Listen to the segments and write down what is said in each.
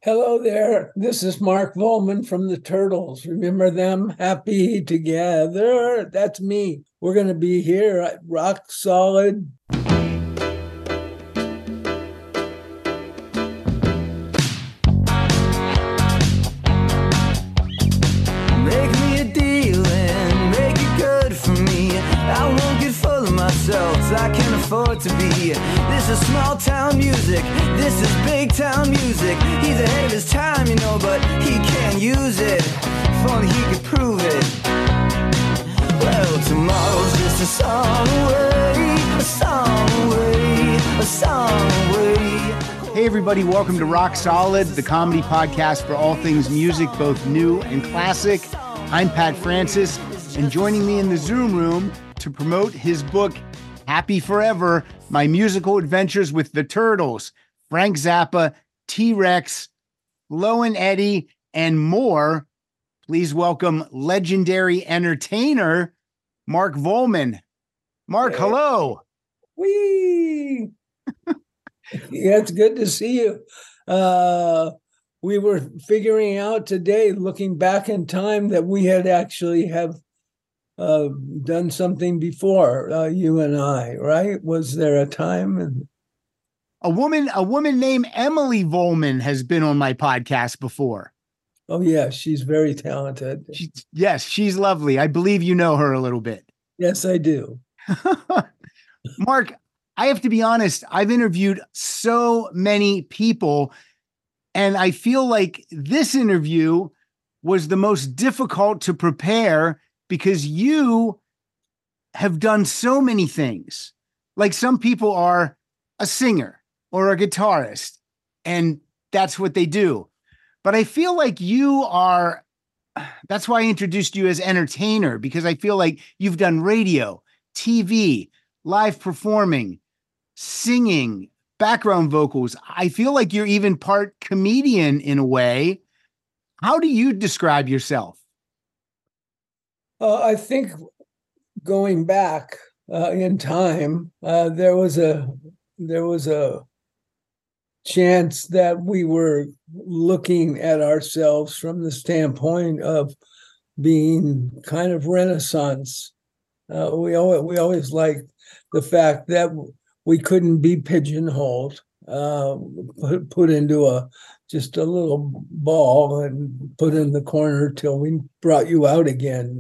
Hello there. This is Mark Volman from the Turtles. Remember them? Happy together. That's me. We're going to be here at Rock Solid. Make me a deal and make it good for me. I won't get full of myself, I can't afford to be. This is small town music, this is big town music. He's ahead of his time, but he can't use it. If only he could prove it. Well, tomorrow's just a song away, a song away, a song away. Hey everybody, welcome to Rock Solid, the comedy podcast for all things music, both new and classic. I'm Pat Francis, and joining me in the Zoom room to promote his book, Happy Forever, My Musical Adventures with the Turtles, Frank Zappa, T-Rex, Flo and Eddie, and more. Please welcome legendary entertainer, Mark Volman. Mark, hello. Whee! Yeah, it's good to see you. We were figuring out today, looking back in time, that we had actually have done something before, you and I, right? Was there a time? A woman named Emily Volman has been on my podcast before. Oh, yeah, she's very talented. Yes, she's lovely. I believe you know her a little bit. Yes, I do. Mark, I have to be honest, I've interviewed so many people, and I feel like this interview was the most difficult to prepare because you have done so many things. Like some people are a singer or a guitarist, and that's what they do. But I feel like that's why I introduced you as entertainer, because I feel like you've done radio, TV, live performing, singing, background vocals. I feel like you're even part comedian in a way. How do you describe yourself? I think going back in time, there was a chance that we were looking at ourselves from the standpoint of being kind of Renaissance. We always liked the fact that we couldn't be pigeonholed, put into just a little ball and put in the corner till we brought you out again.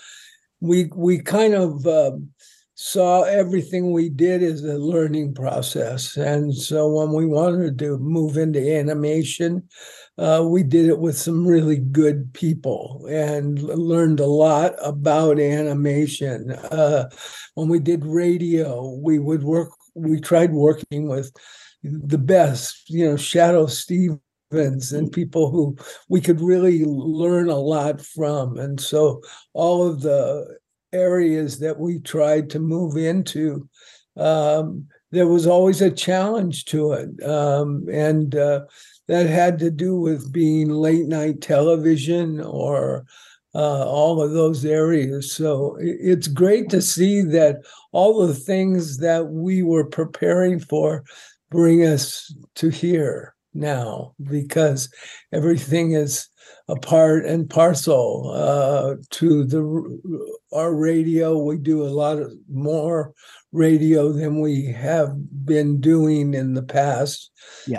We kind of saw everything we did as a learning process. And so when we wanted to move into animation, we did it with some really good people and learned a lot about animation. When we did radio, we tried working with the best, Shadow Stevens and people who we could really learn a lot from. And so all of the areas that we tried to move into, there was always a challenge to it. And that had to do with being late night television or all of those areas. So it's great to see that all the things that we were preparing for bring us to here now, because everything is a part and parcel to our radio. We do a lot of more radio than we have been doing in the past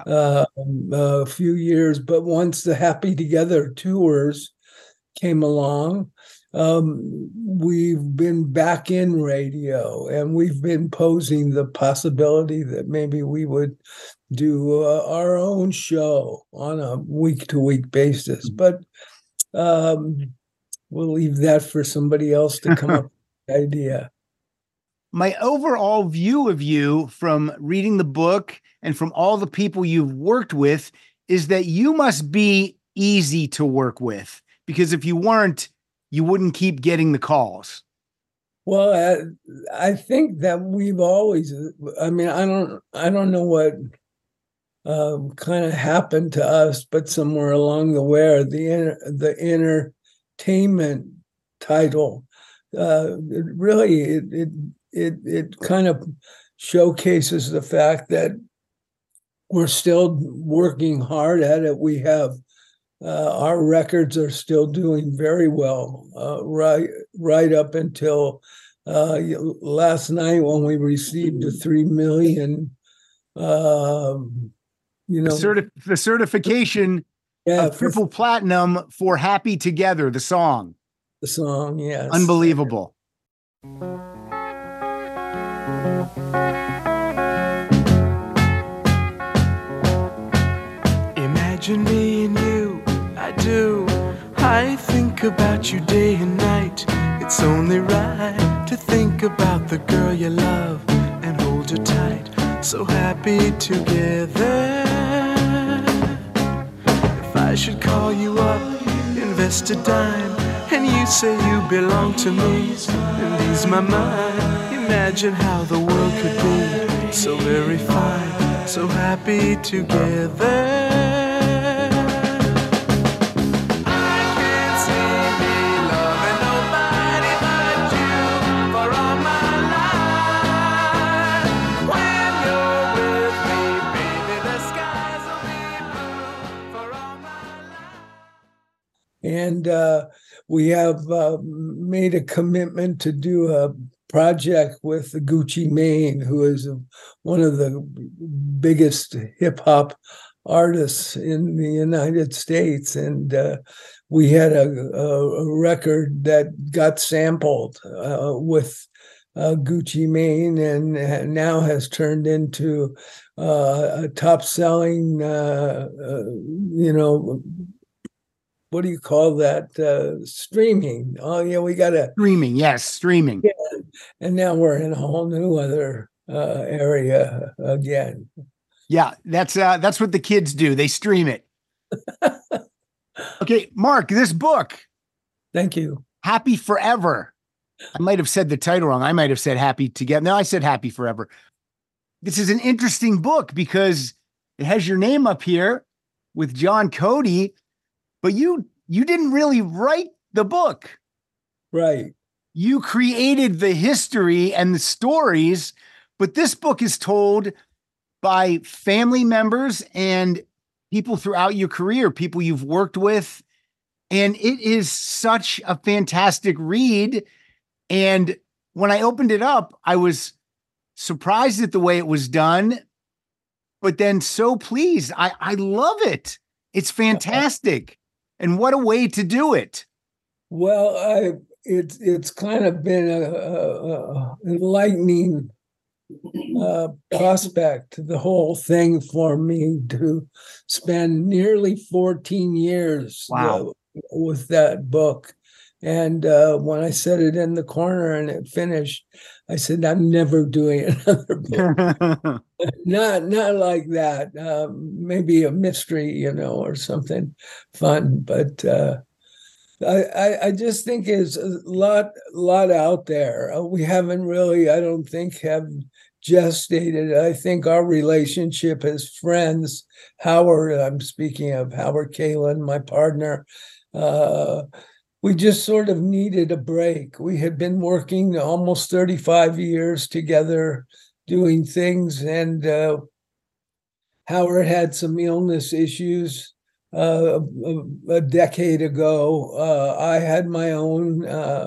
a few years. But once the Happy Together tours came along, we've been back in radio, and we've been posing the possibility that maybe we would do our own show on a week-to-week basis. But we'll leave that for somebody else to come up with the idea. My overall view of you from reading the book and from all the people you've worked with is that you must be easy to work with, because if you weren't, you wouldn't keep getting the calls. Well, I think that we've always, I don't know what kind of happened to us, but somewhere along the way, the entertainment title, it kind of showcases the fact that we're still working hard at it. We have our records are still doing very well, right up until last night when we received the 3 million. The certification of triple platinum for "Happy Together," the song. The song, yes, unbelievable. Imagine me and you, I do. I think about you day and night. It's only right to think about the girl you love and hold her tight. So happy together. If I should call you up, invest a dime, and you say you belong to me and ease my mind. Imagine how the world could be so very fine, so happy together. And we have made a commitment to do a project with Gucci Mane, who is one of the biggest hip hop artists in the United States. And we had a record that got sampled with Gucci Mane, and now has turned into a top selling, what do you call that? Streaming. Oh yeah, we got a streaming. Yes, streaming. Yeah. And now we're in a whole new other area again. Yeah, that's what the kids do. They stream it. Okay, Mark, this book. Thank you. Happy Forever. I might have said the title wrong. I might have said Happy Together. No, I said Happy Forever. This is an interesting book because it has your name up here with John Cody. But you didn't really write the book. Right. You created the history and the stories, but this book is told by family members and people throughout your career, people you've worked with. And it is such a fantastic read. And when I opened it up, I was surprised at the way it was done, but then so pleased. I love it. It's fantastic. And what a way to do it. Well, it's kind of been a enlightening prospect, the whole thing, for me to spend nearly 14 years with that book. And when I set it in the corner and it finished, I said, I'm never doing another book. not like that. Maybe a mystery, or something fun. But I just think there's a lot out there. We haven't really, I don't think, have gestated. I think our relationship as friends, Howard, I'm speaking of Howard Kalin, my partner, we just sort of needed a break. We had been working almost 35 years together doing things, and Howard had some illness issues a decade ago. I had my own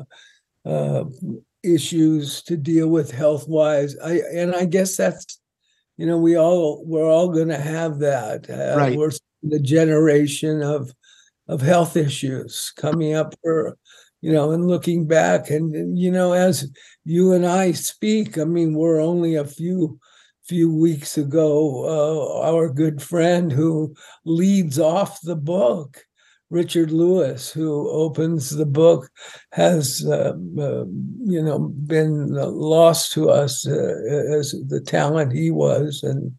issues to deal with health-wise. I guess that's, we're all going to have that. Right. We're the generation of health issues coming up for, and looking back. And, as you and I speak, I mean, we're only a few weeks ago, our good friend who leads off the book, Richard Lewis, who opens the book, has, been lost to us as the talent he was. And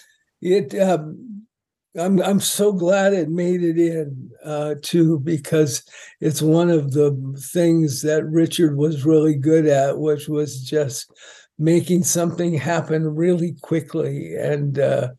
I'm so glad it made it in too, because it's one of the things that Richard was really good at, which was just making something happen really quickly. And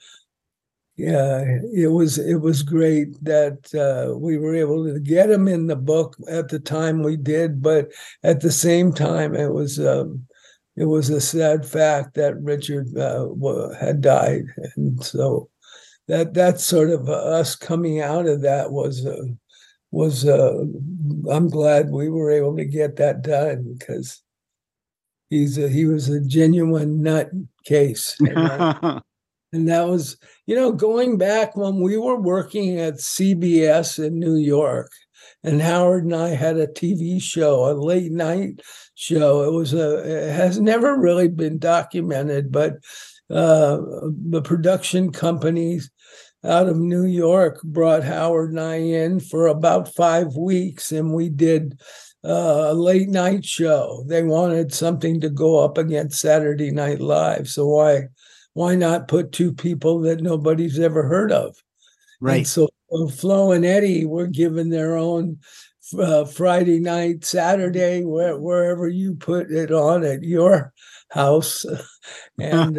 it was great that we were able to get him in the book at the time we did, but at the same time, it was a sad fact that Richard had died, and so. that's sort of us coming out of that was I'm glad we were able to get that done, because he was a genuine nut case. And that was, going back when we were working at CBS in New York, and Howard and I had a TV show, a late night show. It has never really been documented, but the production companies out of New York brought Howard and I in for about 5 weeks, and we did a late night show. They wanted something to go up against Saturday Night Live, so why not put two people that nobody's ever heard of? Right. And so Flo and Eddie were given their own Friday night, Saturday, wherever you put it on at your house, and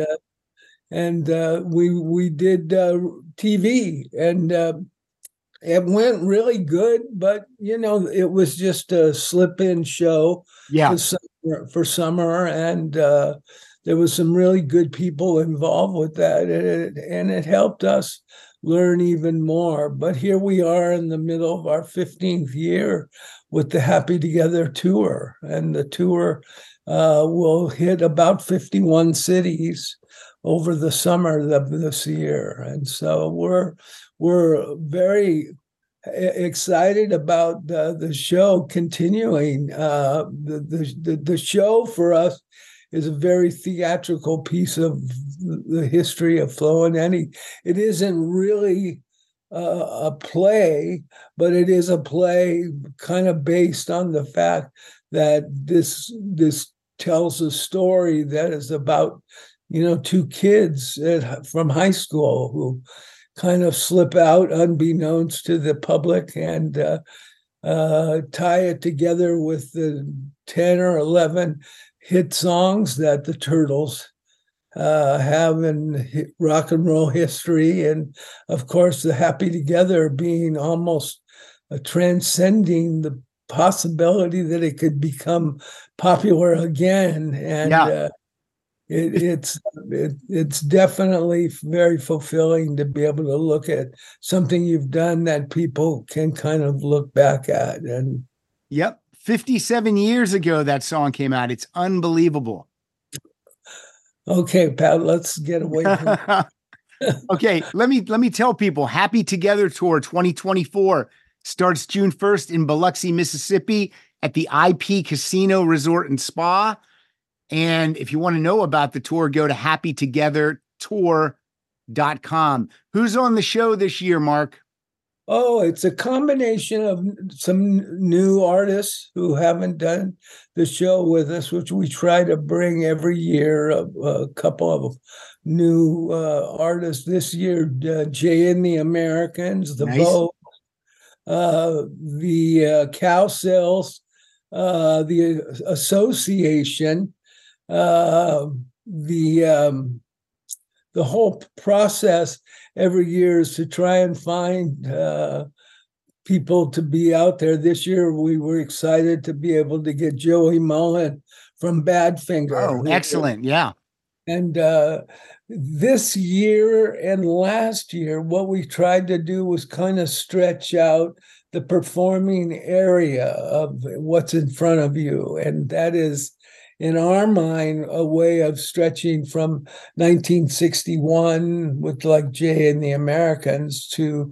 we did TV, and it went really good. But it was just a slip-in show for summer, and there was some really good people involved with that, and it helped us learn even more. But here we are in the middle of our 15th year with the Happy Together tour, and the tour will hit about 51 cities over the summer of this year, and so we're very excited about the show continuing. The show for us is a very theatrical piece of the history of Flo and Eddie. It isn't really a play, but it is a play kind of based on the fact that this tells a story that is about two kids from high school who kind of slip out unbeknownst to the public, and tie it together with the 10 or 11 hit songs that the Turtles have in rock and roll history. And of course, the Happy Together being almost transcending the possibility that it could become popular again. And it's definitely very fulfilling to be able to look at something you've done that people can kind of look back at. And 57 years ago that song came out. It's unbelievable. Okay, Pat, let's get away from Okay, let me tell people, Happy Together Tour 2024 starts June 1st in Biloxi, Mississippi at the IP Casino Resort and Spa. And if you want to know about the tour, go to happytogethertour.com. Who's on the show this year, Mark? Oh, it's a combination of some new artists who haven't done the show with us, which we try to bring every year. A couple of new artists this year: Jay and the Americans, the Vogue, the Cowsills, the Association, the whole process every year is to try and find people to be out there. This year, we were excited to be able to get Joey Mullen from Badfinger. Oh, excellent. Yeah. And this year and last year, what we tried to do was kind of stretch out the performing area of what's in front of you. And that is, in our mind, a way of stretching from 1961 with like Jay and the Americans to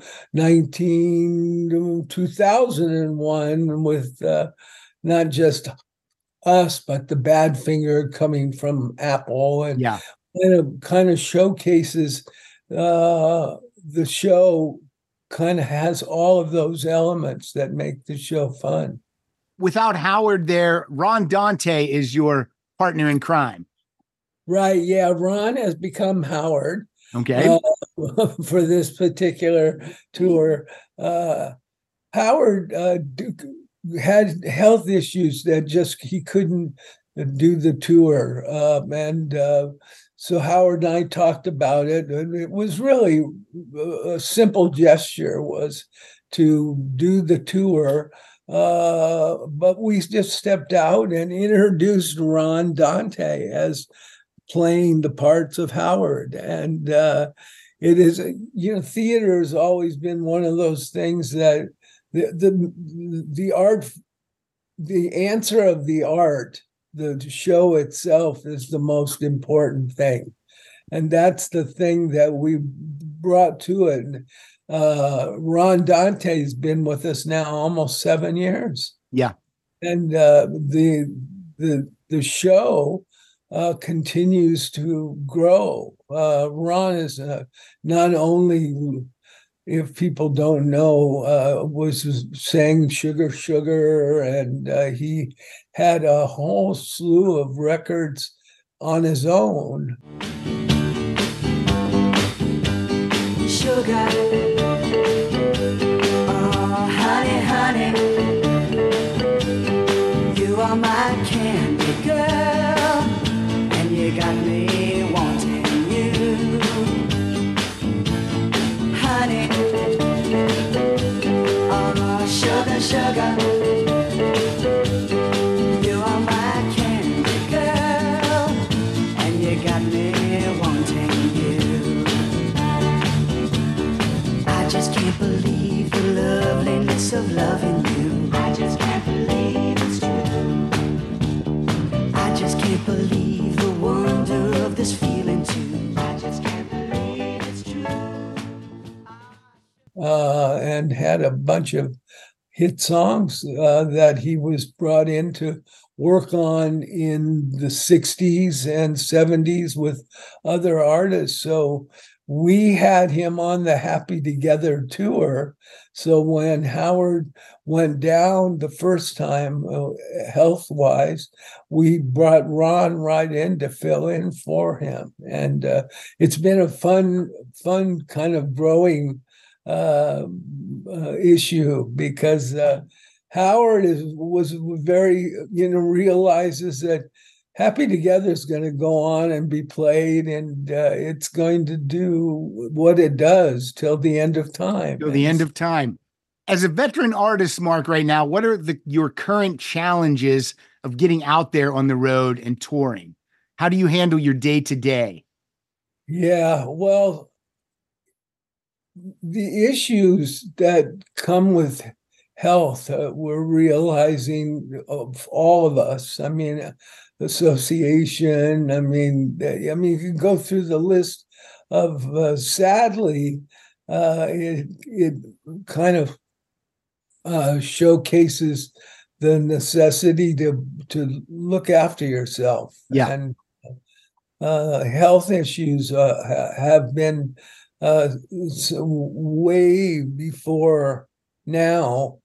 2001 with not just us, but the Badfinger coming from Apple, and kind of showcases the show. Kind of has all of those elements that make the show fun. Without Howard there, Ron Dante is your partner in crime. Right. Yeah. Ron has become Howard. Okay. For this particular tour. Howard had health issues that he couldn't do the tour. So Howard and I talked about it, and it was really a simple gesture, was to do the tour. But we just stepped out and introduced Ron Dante as playing the parts of Howard. And it is, theater has always been one of those things that the art, the answer of the art, the show itself is the most important thing. And that's the thing that we brought to it. Ron Dante's been with us now almost 7 years. Yeah. And the show continues to grow. Ron is not only, if people don't know, sang Sugar Sugar, and he had a whole slew of records on his own. Sugar, oh honey, honey, you are my candy girl, and you got me wanting you, honey, oh sugar, sugar, you are my candy girl, and you got me wanting you. I just can't believe the loveliness of loving you. I just can't believe it's true. I just can't believe the wonder of this feeling too. I just can't believe it's true. And had a bunch of hit songs that he was brought in to work on in the 60s and 70s with other artists. So we had him on the Happy Together tour. So when Howard went down the first time, health-wise, we brought Ron right in to fill in for him. And it's been a fun kind of growing issue, because Howard was very, realizes that Happy Together is going to go on and be played, and it's going to do what it does till the end of time. Till the end of time. As a veteran artist, Mark, right now, what are your current challenges of getting out there on the road and touring? How do you handle your day to day? Yeah, well, the issues that come with health, we're realizing, of all of us. I mean, association. I mean, you can go through the list of, sadly, it kind of showcases the necessity to look after yourself. Yeah. And health issues have been way before now.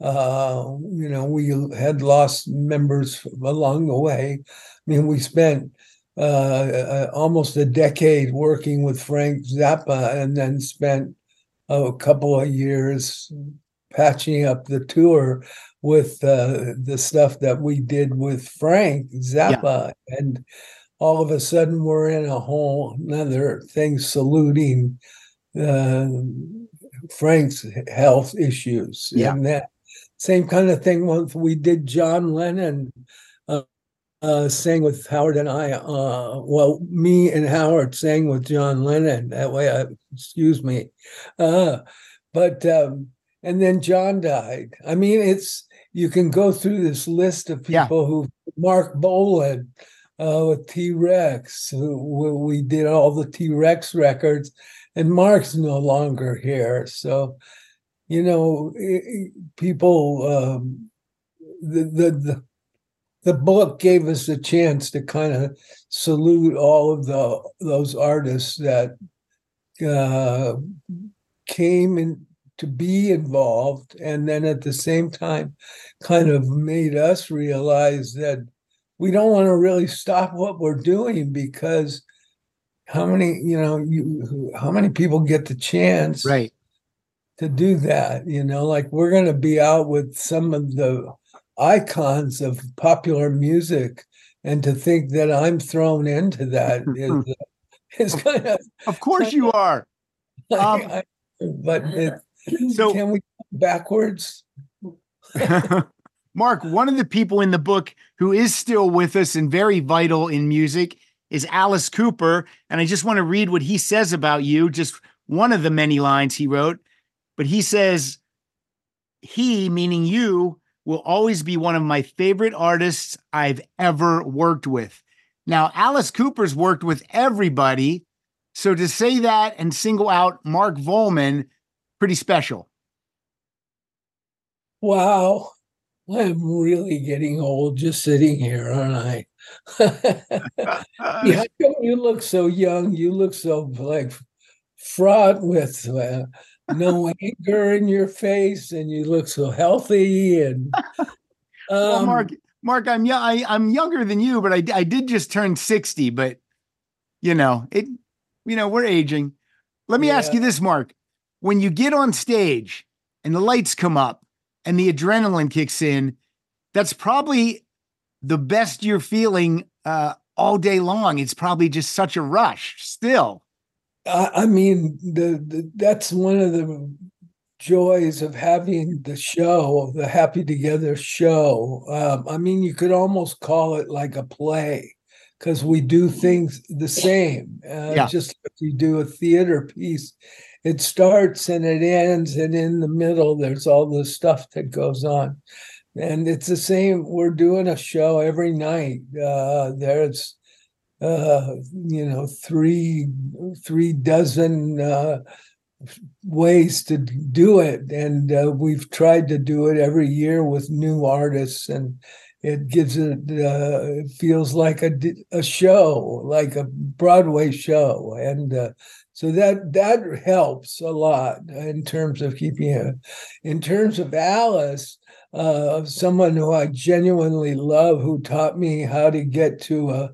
We had lost members along the way. I mean, we spent almost a decade working with Frank Zappa, and then spent a couple of years patching up the tour with the stuff that we did with Frank Zappa. Yeah. And all of a sudden we're in a whole another thing saluting Frank's health issues. Yeah. And that same kind of thing when we did John Lennon sang with Howard and I. Me and Howard sang with John Lennon. That way, excuse me. And then John died. I mean, you can go through this list of people who, Mark Bolan with T-Rex, we did all the T-Rex records, and Mark's no longer here. So, people, the book gave us a chance to kind of salute all of those artists that came in to be involved, and then at the same time kind of made us realize that we don't want to really stop what we're doing, because how many people get the chance right to do that? Like, we're going to be out with some of the icons of popular music, and to think that I'm thrown into that is kind of course you are. But so can we go backwards? Mark, one of the people in the book who is still with us and very vital in music is Alice Cooper. And I just want to read what he says about you just one of the many lines he wrote, but he says, he, meaning you, will always be one of my favorite artists I've ever worked with. Now, Alice Cooper's worked with everybody. So to say that and single out Mark Volman, pretty special. Wow. I'm really getting old just sitting here, aren't I? Yeah, how come you look so young? You look so like fraught with no anger in your face, and you look so healthy. And well, Mark, I'm young. I'm younger than you, but I did just turn 60. But we're aging. Let me ask you this, Mark. When you get on stage and the lights come up and the adrenaline kicks in, that's probably the best you're feeling all day long. It's probably just such a rush still. I mean, that's one of the joys of having the show, the Happy Together show. I mean, you could almost call it like a play because we do things the same, just like you do a theater piece. It starts and it ends, and in the middle, there's all the stuff that goes on. And it's the same. We're doing a show every night. There's, three dozen ways to do it. And we've tried to do it every year with new artists. And it gives it feels like a show, like a Broadway show. And so that helps a lot in terms of keeping it. In terms of Alice, someone who I genuinely love, who taught me how to get to a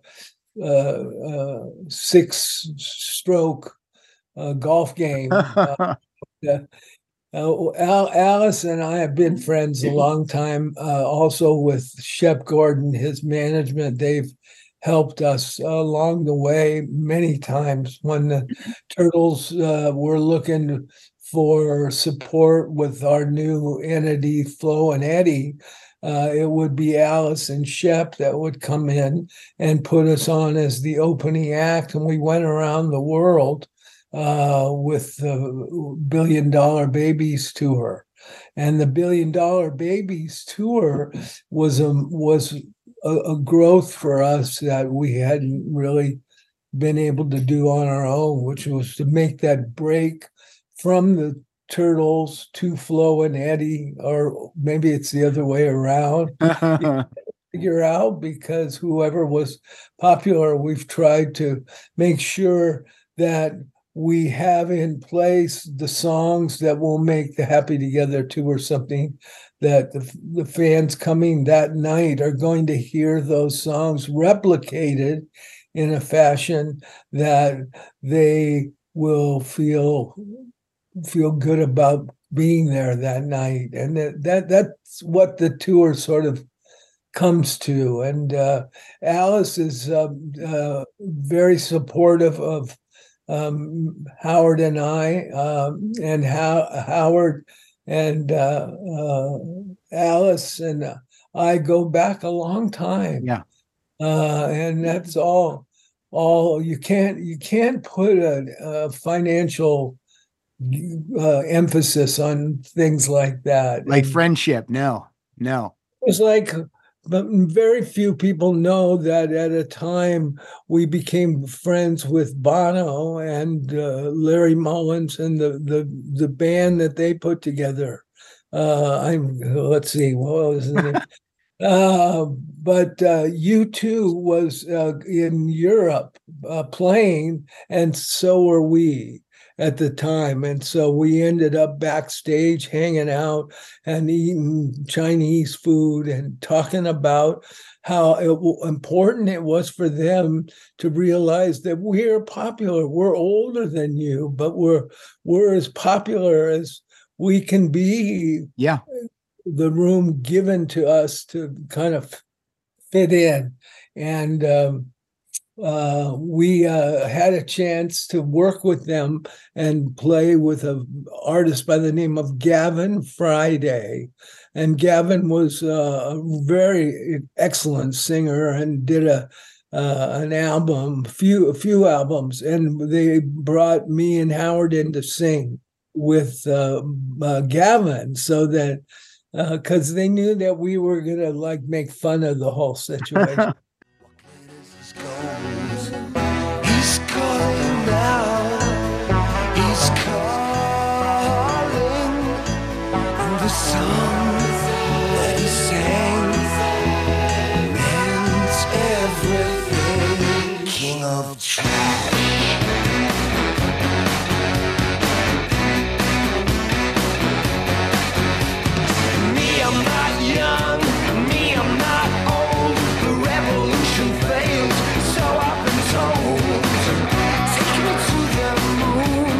6-stroke golf game. Alice and I have been friends a long time. Also with Shep Gordon, his management, they've helped us along the way many times. When the Turtles were looking for support with our new entity, Flo and Eddie, it would be Alice and Shep that would come in and put us on as the opening act. And we went around the world with the $1 Billion Babies tour. And the $1 Billion Babies tour was a growth for us that we hadn't really been able to do on our own, which was to make that break from the Turtles to Flo and Eddie, or maybe it's the other way around. Figure out, because whoever was popular, we've tried to make sure that we have in place the songs that will make the Happy Together tour something that the fans coming that night are going to hear those songs replicated in a fashion that they will feel good about being there that night. And that's what the tour sort of comes to. And Alice is very supportive of Howard and I, and Howard and Alice and I go back a long time. Yeah. And that's all you can't put a financial emphasis on things like that. Like friendship. No. It's like, but very few people know that at a time we became friends with Bono and Larry Mullins and the band that they put together. Let's see, what was the name? But U2 was in Europe playing, and so were we at the time. And so we ended up backstage hanging out and eating Chinese food and talking about how important it was for them to realize that we're popular. We're older than you, but we're as popular as we can be. Yeah. The room given to us to kind of fit in. And we had a chance to work with them and play with an artist by the name of Gavin Friday. And Gavin was a very excellent singer and did a an album, a few albums, and they brought me and Howard in to sing with Gavin, so that because they knew that we were gonna like make fun of the whole situation. He's calling now. He's calling. And the song that he sang meant everything. King of Trap. Me, I'm not young. Me, I'm not old. The revolution failed, so I've been told. Take me to the moon.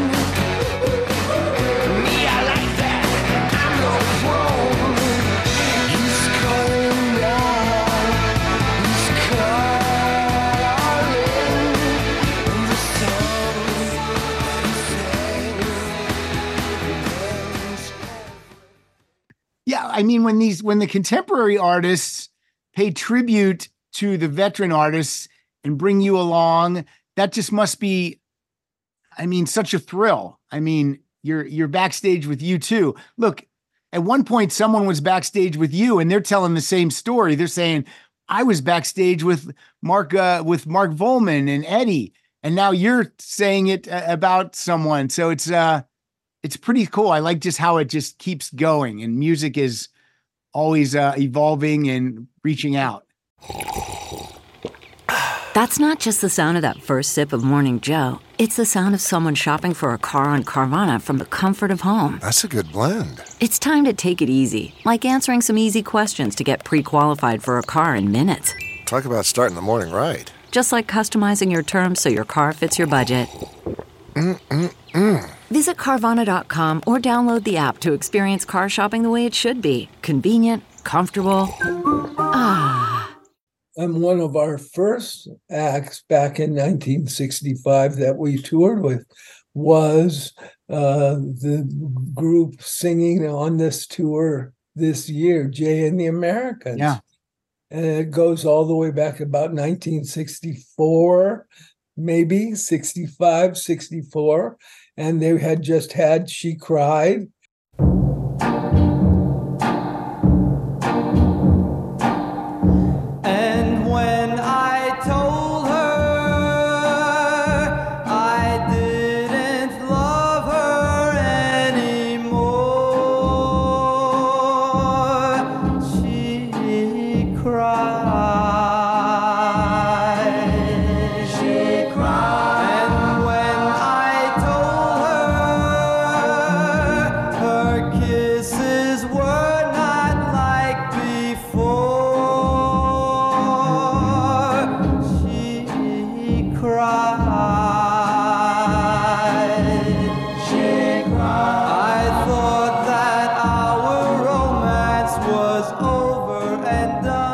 Me, I like that. I'm no throne. He's calling now. He's calling. And the song he sang. Yeah, I mean, when the contemporary artists pay tribute to the veteran artists and bring you along, that just must be, I mean, such a thrill. I mean, you're backstage with U2. Look, at one point, someone was backstage with you, and they're telling the same story. They're saying, "I was backstage with Mark Volman and Eddie," and now you're saying it about someone. So it's pretty cool. I like just how it just keeps going, and music is always evolving and reaching out. That's not just the sound of that first sip of Morning Joe. It's the sound of someone shopping for a car on Carvana from the comfort of home. That's a good blend. It's time to take it easy, like answering some easy questions to get pre-qualified for a car in minutes. Talk about starting the morning right. Just like customizing your terms so your car fits your budget. Visit Carvana.com or download the app to experience car shopping the way it should be. Convenient, comfortable. And one of our first acts back in 1965 that we toured with was the group singing on this tour this year, Jay and the Americans. Yeah. And it goes all the way back about 1964, maybe 65, 64. And they had just had She Cried. And when I told her I didn't love her anymore, she cried. She cried. And when I told her her kisses were not like before, she cried. She cried. I thought that our romance was over and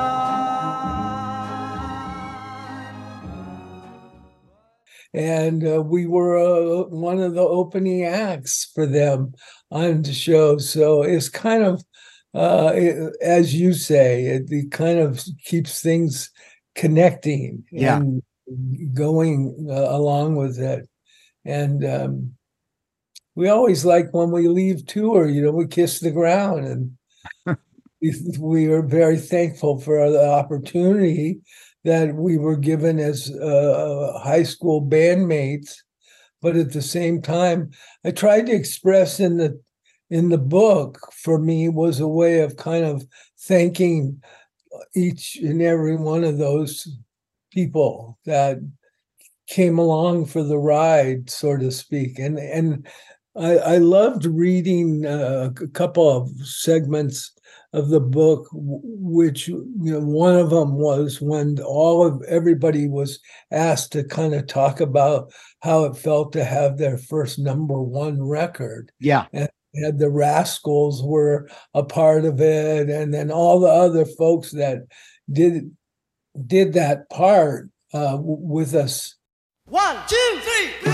done. And we were one of the opening acts for them on the show. So it's kind of, as you say, it kind of keeps things connecting and going along with it. And we always like when we leave tour, we kiss the ground, and we are very thankful for the opportunity that we were given as high school bandmates. But at the same time, I tried to express in the book, for me, was a way of kind of thanking each and every one of those people that came along for the ride, so to speak. And I loved reading a couple of segments of the book, which one of them was when everybody was asked to kind of talk about how it felt to have their first #1 record. Yeah. And the Rascals were a part of it, and then all the other folks that did that part with us. 1, 2, 3.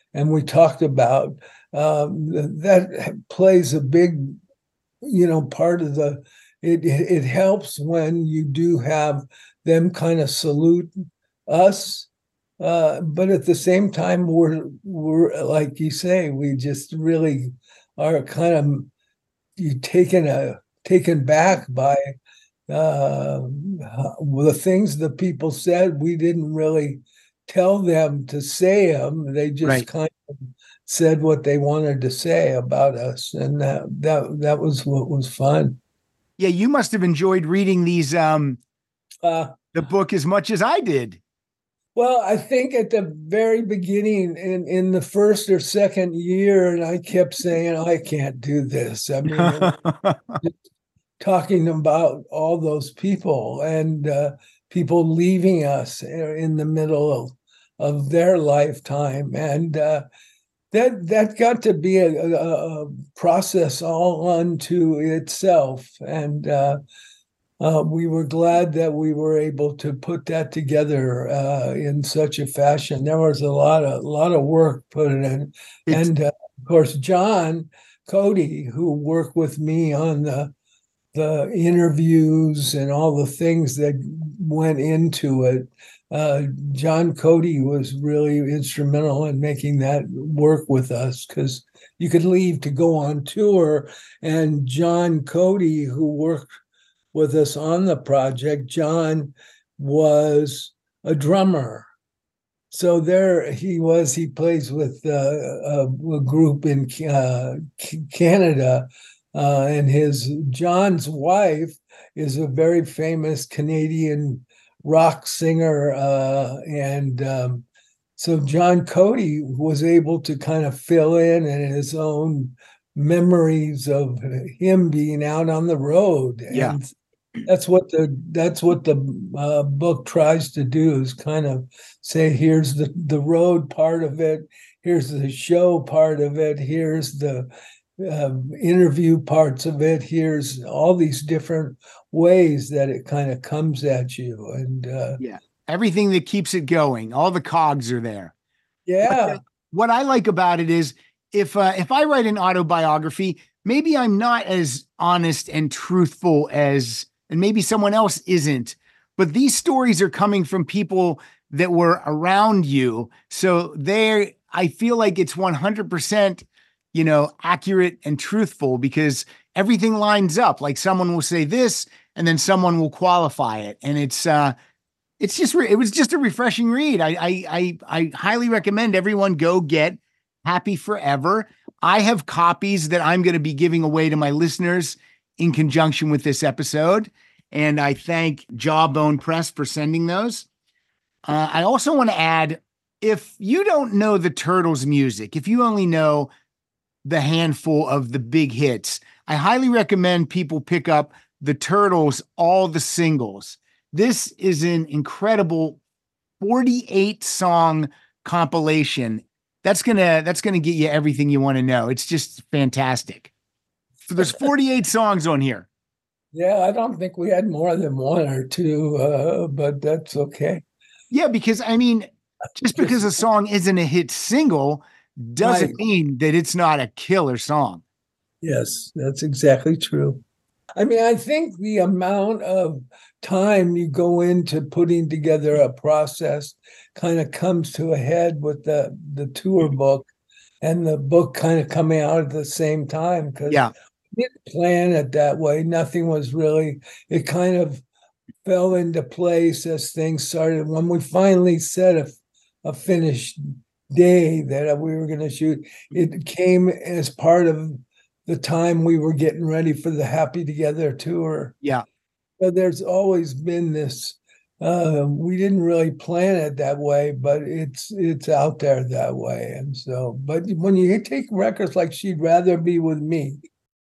and we talked about, that plays a big, part of it helps when you do have them kind of salute us. But at the same time, we're like you say, we just really are kind of taken back by the things the people said. We didn't really tell them to say them. They just kind of said what they wanted to say about us, and that was what was fun. Yeah, you must have enjoyed reading these the book as much as I did. Well, I think at the very beginning, in the first or second year, and I kept saying, I can't do this. I mean, talking about all those people and people leaving us in the middle of their lifetime. And that got to be a process all unto itself. And we were glad that we were able to put that together in such a fashion. There was a lot of work put in, and of course, John Cody, who worked with me on the interviews and all the things that went into it. John Cody was really instrumental in making that work with us, because you could leave to go on tour, and John Cody, who worked with us on the project, John was a drummer. So there he was. He plays with a group in Canada, and John's wife is a very famous Canadian rock singer, and so John Cody was able to kind of fill in his own memories of him being out on the road. Yeah. And that's what the book tries to do, is kind of say, here's the road part of it, here's the show part of it, here's the interview parts of it, here's all these different ways that it kind of comes at you. And everything that keeps it going, all the cogs are there. Yeah. What I like about it is, if I write an autobiography, maybe I'm not as honest and truthful and maybe someone else isn't, but these stories are coming from people that were around you. So I feel like it's 100%, accurate and truthful, because everything lines up. Like, someone will say this and then someone will qualify it. And it was just a refreshing read. I highly recommend everyone go get Happy Forever. I have copies that I'm going to be giving away to my listeners in conjunction with this episode, and I thank Jawbone Press for sending those. I also want to add, if you don't know the Turtles music, if you only know the handful of the big hits, I highly recommend people pick up the Turtles, all the singles. This is an incredible 48 song compilation. That's gonna get you everything you want to know. It's just fantastic. So there's 48 songs on here. Yeah, I don't think we had more than one or two, but that's okay. Yeah, because just because a song isn't a hit single doesn't mean that it's not a killer song. Yes, that's exactly true. I think the amount of time you go into putting together a process kind of comes to a head with the tour book and the book kind of coming out at the same time, because we didn't plan it that way. Nothing was really, it kind of fell into place as things started. When we finally set a finished day that we were going to shoot, it came as part of the time we were getting ready for the Happy Together tour. Yeah. So there's always been this, we didn't really plan it that way, but it's out there that way. And so, but when you take records like She'd Rather Be With Me.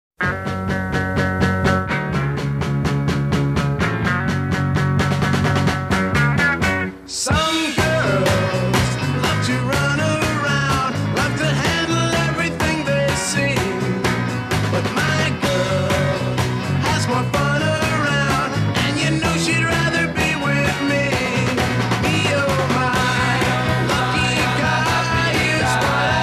Some girls love to run around, love to handle everything they see. But my girl has more fun around, and you know she'd rather be with me. Oh my lucky guy is what I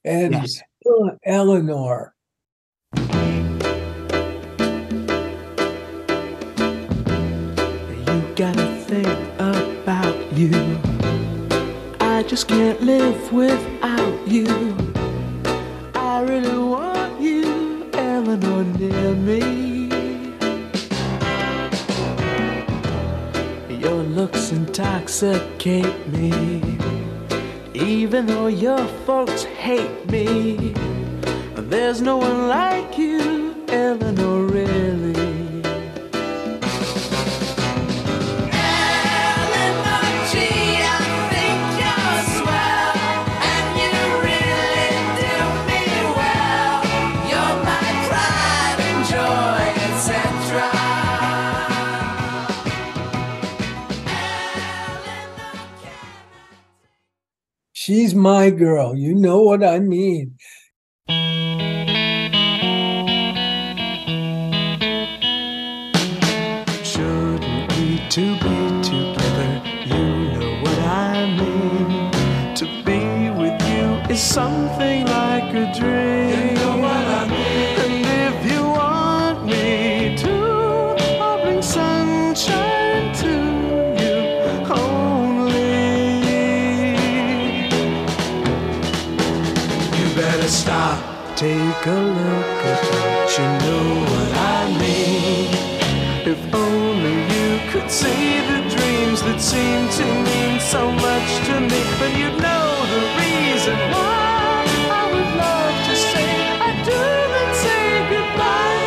and Yes. Eleanor. You gotta think about you. I just can't live without you. I really want you, Eleanor, near me. Your looks intoxicate me. Even though your folks hate me, there's no one like you, Eleanor, really. She's my girl. You know what I mean. Shouldn't we to be together? You know what I mean. To be with you is something like a dream. You know what I mean. And if you want me to, I'll bring sunshine to you only. You better stop, take a look at what you know what I mean. If only you could see the dreams that seem to mean so much to me, then you'd know the reason why I would love to say I do, then say goodbye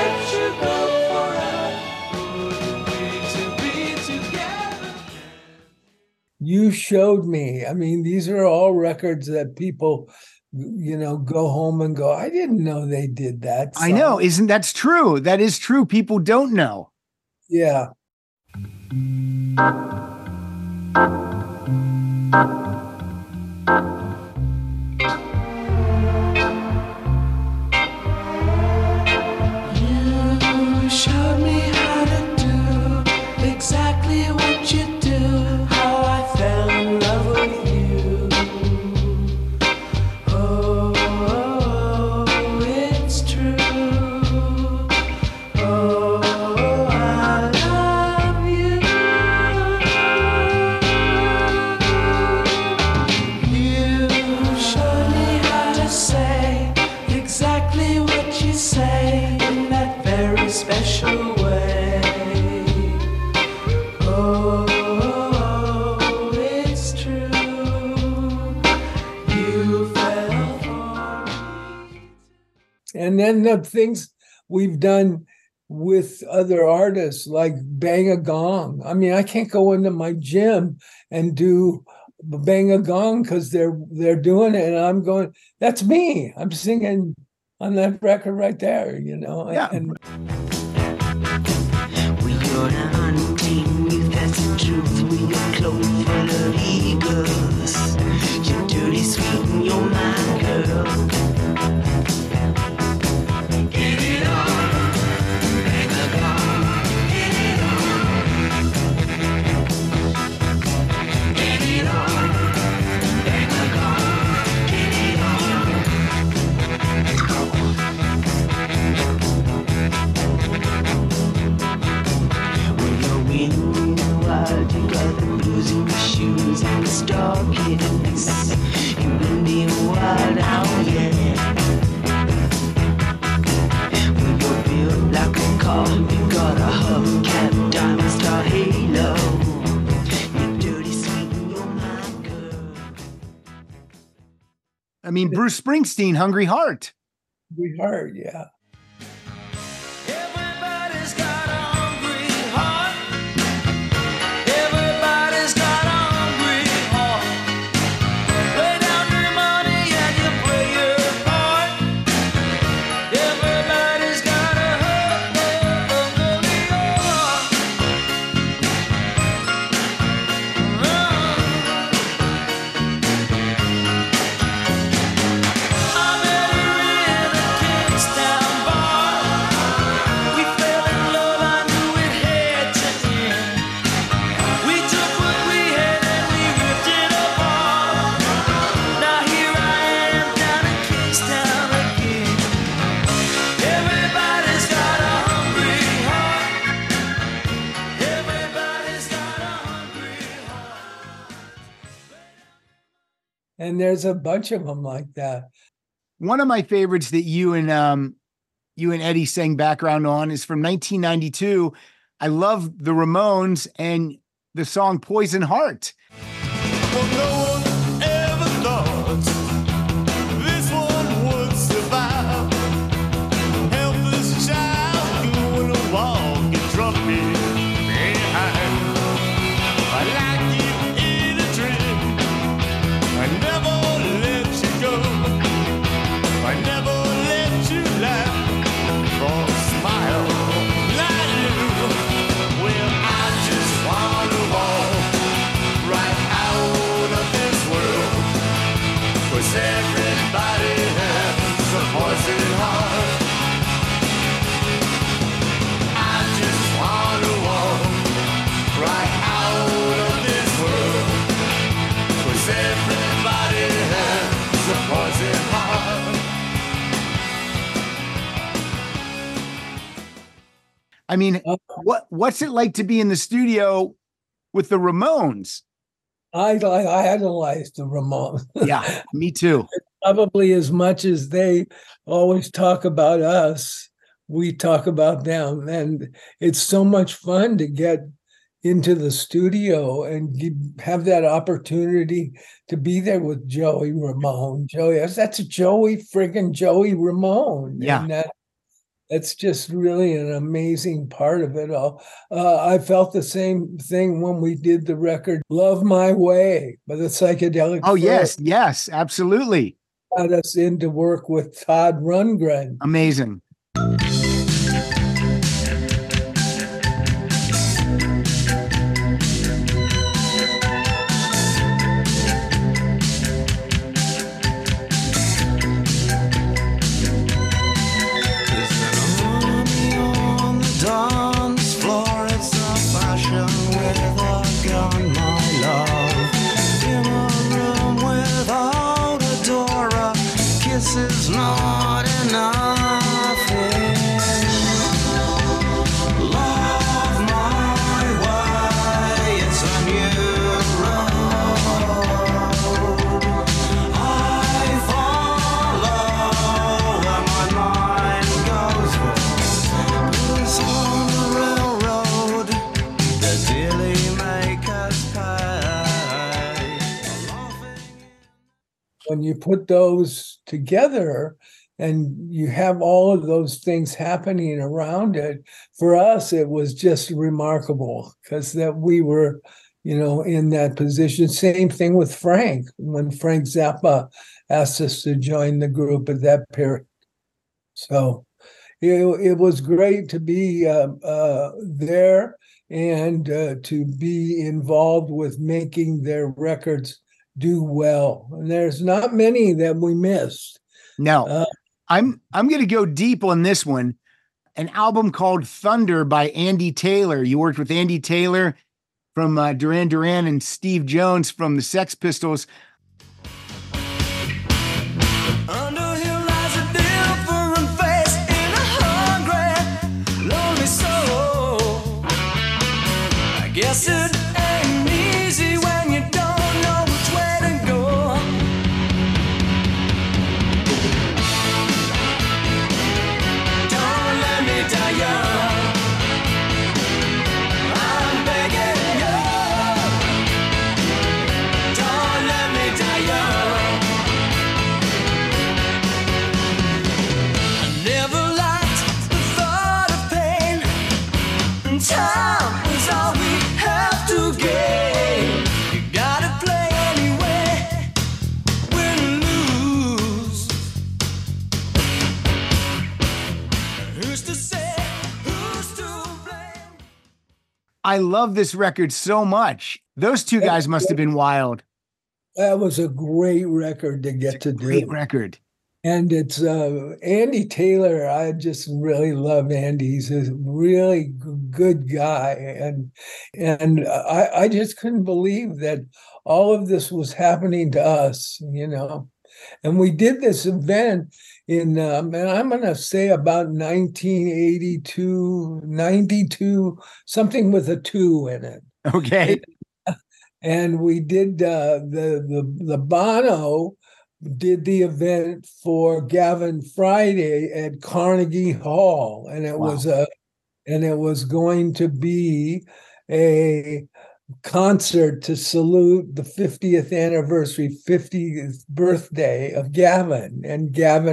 and let you go forever. Wouldn't we to be together? You showed me. I mean, these are all records that people, go home and go, I didn't know they did that I know. song." That's true? That is true. People don't know. Yeah. You showed me how to do exactly what you do, how I fell in love with you. Oh, it's true. Oh, I love you. You showed me how to say exactly what you say in that very special way. Oh, it's true. You fell for me. And then the things we've done with other artists like Bang a Gong. I mean, I can't go into my gym and do Bang a Gong because they're doing it, and I'm going, that's me. I'm singing on that record right there, Yeah. And We go to hunting with that's the truth. We got clothes full of eagles. You're dirty, sweet, and you're my girl. Get it on, bang a gong. Get it on, get it on, bang a gong. Get it When you're in the wild, you got the blues in your shoes and the stockings. You will be wild out, yeah. When you're built like a car, you got a hubcap, diamond star halo. You're dirty, sweet, and you're my girl. I mean, Bruce Springsteen, Hungry Heart. we heard, yeah. Everybody's got a hungry heart. Everybody's got a hungry heart. Lay down your money and you play your part. Everybody's got a hungry heart. I met her in a Kingstown And there's a bunch of them like that. One of my favorites that you and Eddie sang background on is from 1992. I love the Ramones and the song Poison Heart. Well, no one ever thought this one would survive. Helpless child doing a walk and drunk me behind. I like you in a dream. I never let you go. I never let you laugh or smile like you. Well, I just wanna walk right out of this world, 'cause everybody has a poison heart. I just wanna walk right out of this world, 'cause everybody has a poison heart. I mean, what's it like to be in the studio with the Ramones? I idolize the Ramones. Yeah, me too. Probably as much as they always talk about us, we talk about them. And it's so much fun to get into the studio and have that opportunity to be there with Joey Ramone. That's Joey Ramone. Yeah. And that's just really an amazing part of it all. I felt the same thing when we did the record Love My Way by the Psychedelic Oh, Furs. yes, absolutely. Got us into work with Todd Rundgren. Amazing. On the dance floor, it's a fashion with a gun, my love. In a room without a door, a kiss is not enough. Love my way, it's a new road. I follow where my mind goes. It's on the railroad, the daily makers pay. When you put those together and you have all of those things happening around it, for us, it was just remarkable because that we were, in that position. Same thing with Frank, when Frank Zappa asked us to join the group at that period. So it was great to be there and to be involved with making their records do well. And there's not many that we missed. No, I'm going to go deep on this one. An album called Thunder by Andy Taylor. You worked with Andy Taylor from Duran Duran and Steve Jones from the Sex Pistols. Under him lies a different face in a hungry, lonely soul. I guess it ain't easy when you don't know which way to go. Don't let me die young. I'm begging you. Don't let me die young. Never liked the thought of pain, and time is all we have to gain. You gotta play anyway, win or lose. Who's to say, who's to blame? I love this record so much. Those two guys must have been wild. That was a great record to get to do. Great record. And it's Andy Taylor. I just really love Andy. He's a really good guy, and I just couldn't believe that all of this was happening to us, And we did this event in, and I'm going to say about 1982, 92, something with a 2 in it. Okay. And we did the Bono did the event for Gavin Friday at Carnegie Hall, and it was going to be a concert to salute the 50th anniversary, 50th birthday of Gavin. And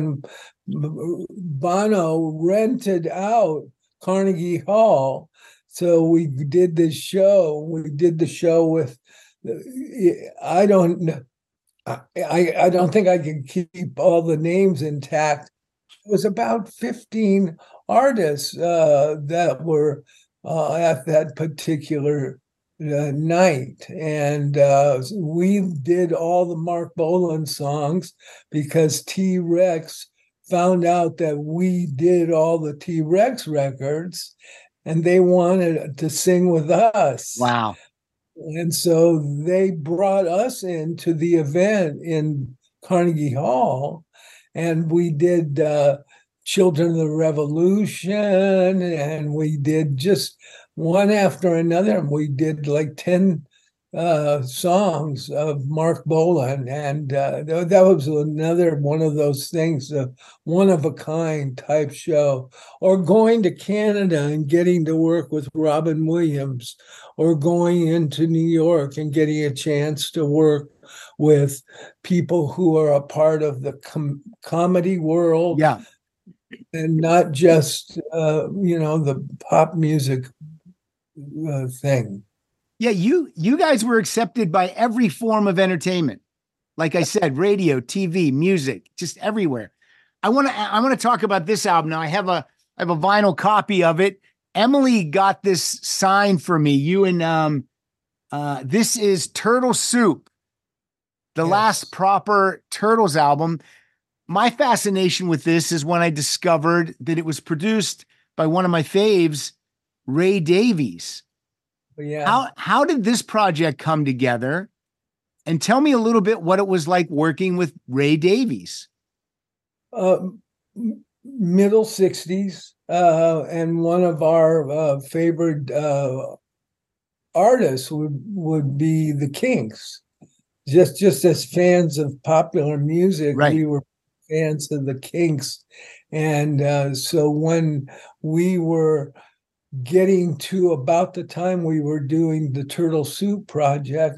Bono rented out Carnegie Hall. So we did this show. We did the show with, I don't know. I don't think I can keep all the names intact. It was about 15 artists that were at that particular night. And we did all the Mark Bolan songs because T-Rex found out that we did all the T-Rex records and they wanted to sing with us. Wow. And so they brought us into the event in Carnegie Hall, and we did Children of the Revolution, and we did just one after another. We did like 10 songs of Mark Bolan, and that was another one of those things, a one-of-a-kind type show. Or going to Canada and getting to work with Robin Williams, or going into New York and getting a chance to work with people who are a part of the comedy world, and not just the pop music thing. Yeah, you guys were accepted by every form of entertainment. Like I said, radio, TV, music, just everywhere. I want to talk about this album now. I have a vinyl copy of it. Emily got this signed for me. You and this is Turtle Soup, the last proper Turtles album. My fascination with this is when I discovered that it was produced by one of my faves, Ray Davies. Yeah. How did this project come together? And tell me a little bit what it was like working with Ray Davies. Middle 60s, and one of our favorite artists would be the Kinks. Just as fans of popular music, we were fans of the Kinks. And so when we were getting to about the time we were doing the Turtle Soup project,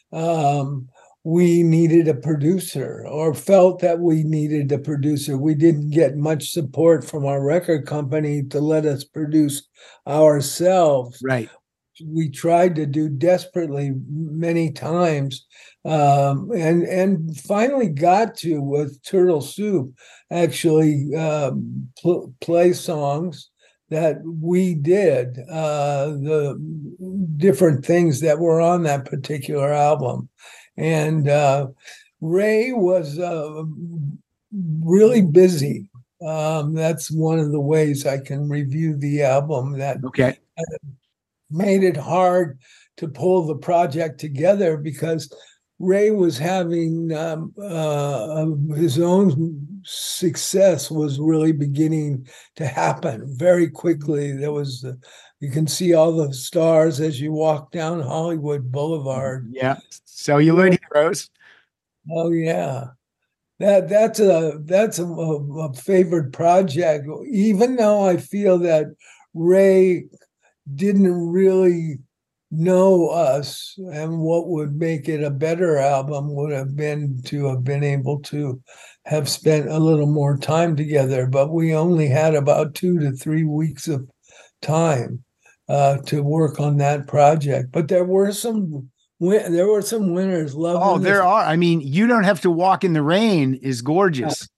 we needed a producer, or felt that we needed a producer. We didn't get much support from our record company to let us produce ourselves. Right. We tried to do desperately many times, and finally got to, with Turtle Soup, actually play songs that we did, the different things that were on that particular album. And Ray was really busy. That's one of the ways I can review the album, that made it hard to pull the project together, because Ray was having his own success was really beginning to happen very quickly. There was you can see all the stars as you walk down Hollywood Boulevard. Yeah, Celluloid Heroes. Oh yeah, that's a favorite project. Even though I feel that Ray didn't really know us, and what would make it a better album would have been to have been able to have spent a little more time together. But we only had about 2 to 3 weeks of time to work on that project. But there were some winners. Oh, there are. I mean, You Don't Have to Walk in the Rain is gorgeous.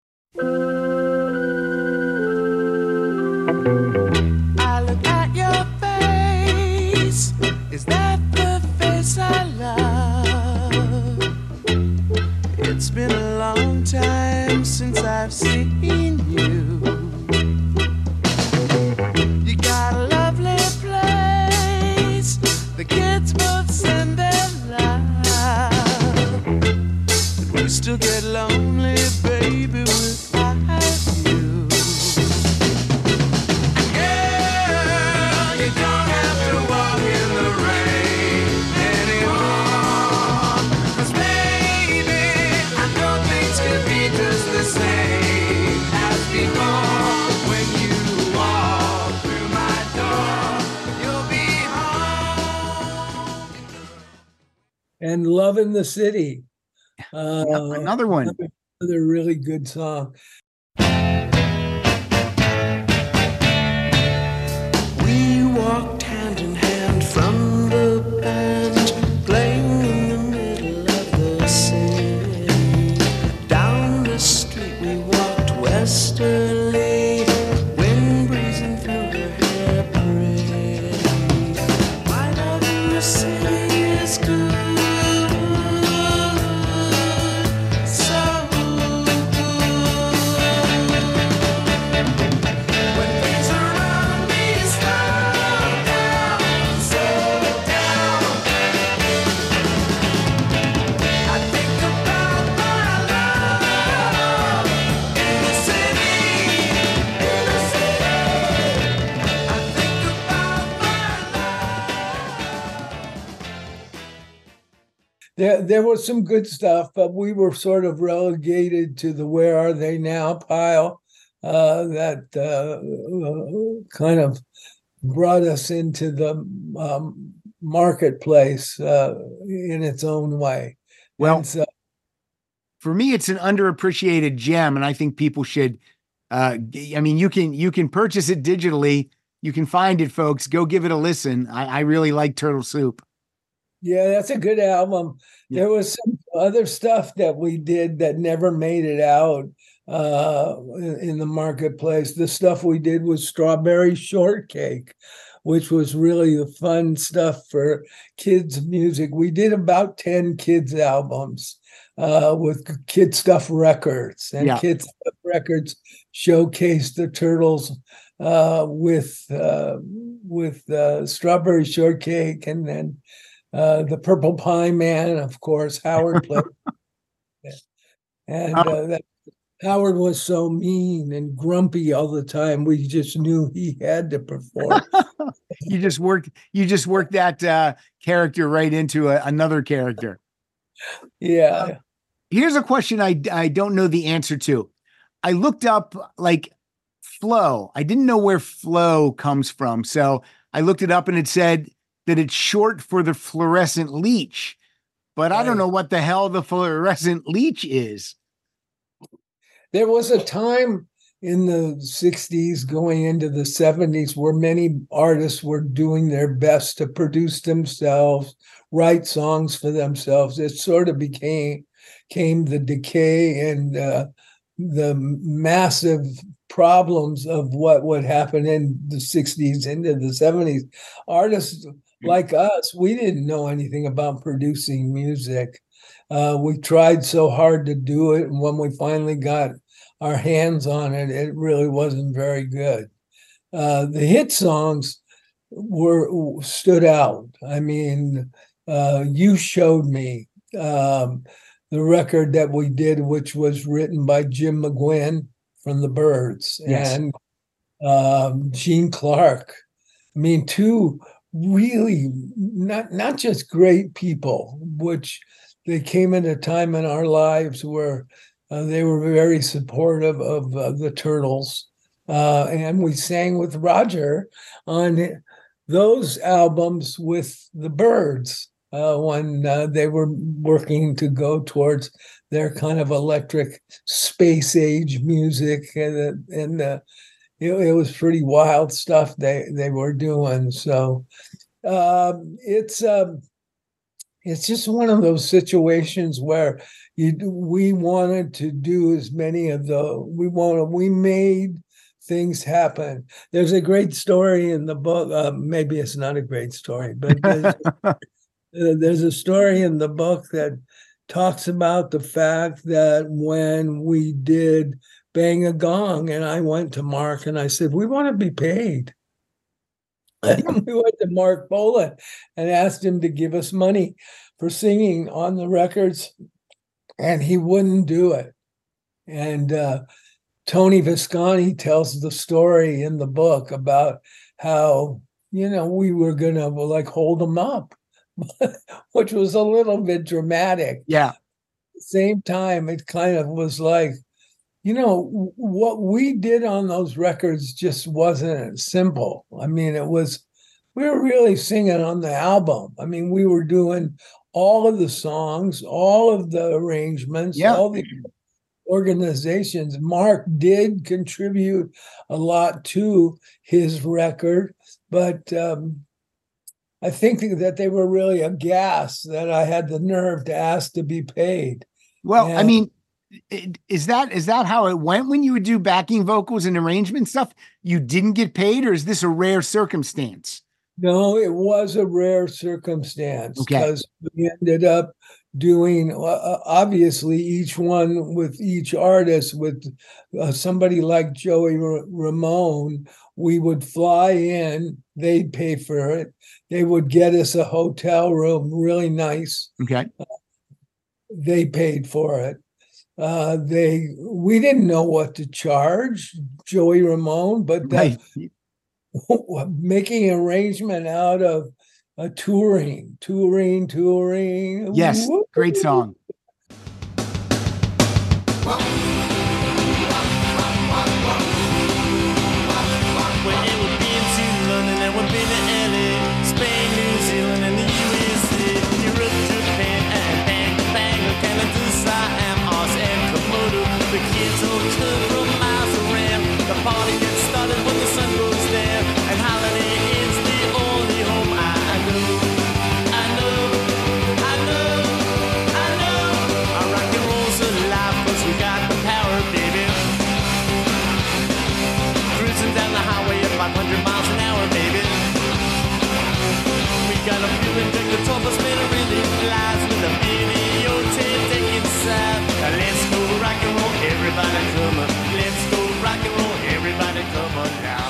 Is that the face I love? It's been a long time since I've seen you. You got a lovely place. The kids both send their love, but we still get lonely, baby, without you. Girl, you don't have to walk in the rain anymore. and Love in the City. Another one. Another really good song. We walked hand in hand from the band, playing in the middle of the city. Down the street we walked westerly, wind breezing through her hair pretty. My love in the city is good, so good. When things around me slow down, I think about my love in the city, I think about my love. There was some good stuff, but we were sort of relegated to the "Where Are They Now" pile. That kind of brought us into the marketplace in its own way. Well, And so, for me, it's an underappreciated gem, and I think people should. I mean, you can purchase it digitally. You can find it, folks. Go give it a listen. I really like Turtle Soup. yeah, that's a good album. Yeah. There was some other stuff that we did that never made it out in the marketplace. The stuff we did was Strawberry Shortcake, which was really the fun stuff for kids' music. We did about 10 kids' albums with Kid Stuff Records, and Yeah. Kid Stuff Records showcased the Turtles with Strawberry Shortcake, and then the Purple Pie Man, of course, Howard played. And Howard was so mean and grumpy all the time. We just knew he had to perform. You just worked that character right into another character. Yeah. Here's a question I don't know the answer to. I looked up like flow. I didn't know where flow comes from. So I looked it up and it said that it's short for the fluorescent leech, but I don't Right. know what the hell the fluorescent leech is. There was a time in the 60s going into the 70s where many artists were doing their best to produce themselves, write songs for themselves. It sort of came the decay and the massive problems of what would happen in the 60s into the 70s. Artists like us, we didn't know anything about producing music. We tried so hard to do it, and when we finally got our hands on it, it really wasn't very good. The hit songs stood out. I mean, You Showed Me, the record that we did, which was written by Jim McGuinn from the Byrds, Yes. and Gene Clark. I mean, two really not just great people, which they came at a time in our lives where they were very supportive of the Turtles. And we sang with Roger on those albums with the Byrds when they were working to go towards their kind of electric space age music. And it was pretty wild stuff they were doing. So it's just one of those situations where we wanted to do as many of we made things happen. There's a great story in the book. Maybe it's not a great story, but there's a story in the book that talks about the fact that when we did Bang a Gong, and I went to Mark and I said, we want to be paid. And we went to Mark Bolan and asked him to give us money for singing on the records, and he wouldn't do it. And Tony Visconti tells the story in the book about how, we were going to like hold him up, which was a little bit dramatic. Yeah. At the same time, it kind of was like, what we did on those records just wasn't simple. I mean, we were really singing on the album. I mean, we were doing all of the songs, all of the arrangements, Yeah. all the organizations. Mark did contribute a lot to his record, but I think that they were really aghast that I had the nerve to ask to be paid. Well, I And- mean, is that how it went when you would do backing vocals and arrangement stuff? You didn't get paid, or is this a rare circumstance? No, it was a rare circumstance Okay. because we ended up doing obviously each one with each artist with somebody like Joey Ramone. We would fly in, they'd pay for it. They would get us a hotel room, really nice. Okay. They paid for it. We didn't know what to charge Joey Ramone, but Right. making arrangement out of a touring. Yes. Woo. Great song. We've been to London and we've been to LA, Spain, New Zealand, and the USA, Europe, Japan, and Canada, Siam, Oz, and Komodo. The kids all come from miles around. The party gets started when the sun goes down, and Holiday Inn's the only home I know. Our rock and roll's alive 'cause we got the power, baby. Cruising down the highway at 500 miles an hour, baby. We got a feeling that the top of spin really flies with a videotape deck inside. Let's go rock and roll, everybody come on. Let's go rock and roll, everybody come on now.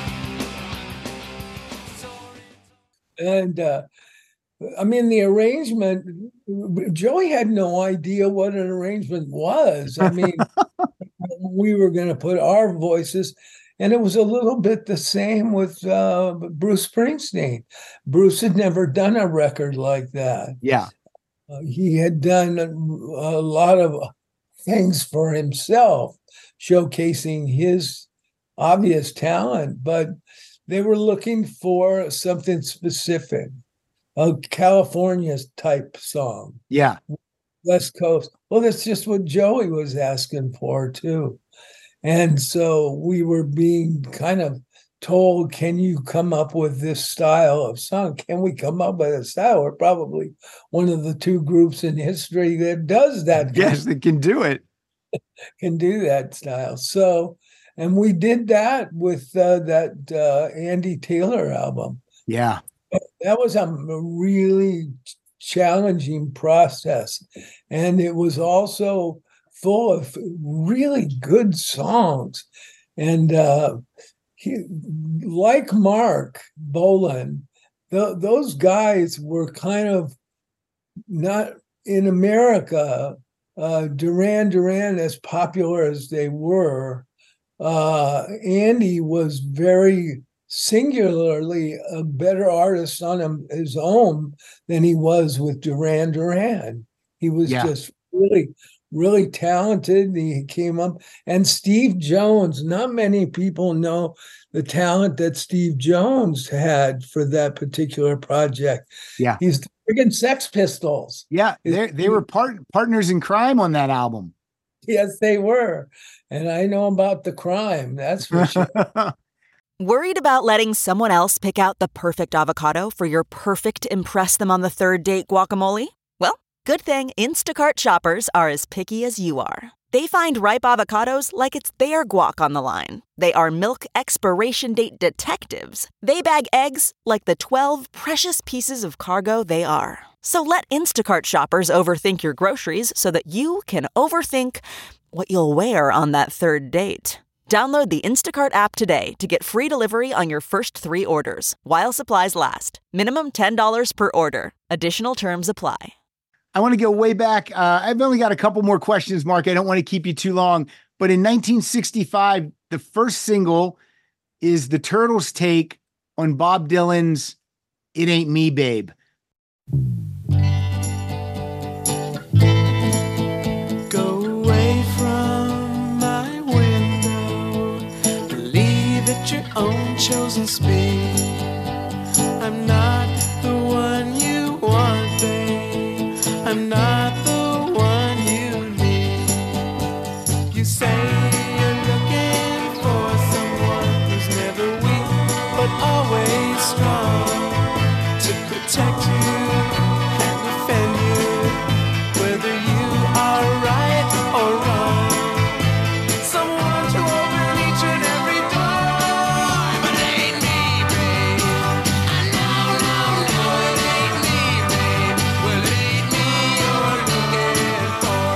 And I mean, the arrangement, Joey had no idea what an arrangement was. I mean, we were going to put our voices, and it was a little bit the same with Bruce Springsteen. Bruce had never done a record like that. Yeah. He had done a lot of things for himself, showcasing his obvious talent, but they were looking for something specific, a California type song, Yeah. West Coast. Well, that's just what Joey was asking for too. And so we were being kind of told, can you come up with this style of song? Can we come up with a style? We're probably one of the two groups in history that does that. Yes, they can do it. Can do that style. So, and we did that with that Andy Taylor album. Yeah. That was a really challenging process. And it was also full of really good songs. And like Mark Bolan, those guys were kind of not in America. Duran Duran, as popular as they were, Andy was very singularly a better artist on his own than he was with Duran Duran. He was just really, really talented. He came up, and Steve Jones, not many people know the talent that Steve Jones had for that particular project. Yeah. He's the friggin' Sex Pistols. Yeah. They were partners in crime on that album. Yes, they were. And I know about the crime, that's for sure. Worried about letting someone else pick out the perfect avocado for your perfect impress them on the third date guacamole? Well, good thing Instacart shoppers are as picky as you are. They find ripe avocados like it's their guac on the line. They are milk expiration date detectives. They bag eggs like the 12 precious pieces of cargo they are. So let Instacart shoppers overthink your groceries so that you can overthink what you'll wear on that third date. Download the Instacart app today to get free delivery on your first 3 orders, while supplies last. Minimum $10 per order. Additional terms apply. I want to go way back. I've only got a couple more questions, Mark. I don't want to keep you too long. But in 1965, the first single is the Turtles' take on Bob Dylan's It Ain't Me, Babe. Go away from my window. Believe at your own chosen speed. I'm not the one you want, babe. You say you're looking for someone who's never weak, but always strong, to protect you and defend you, whether you are right or wrong. Someone to open each and every door, but it ain't me, babe. I know, it ain't me, babe. Well, it ain't me you're looking for,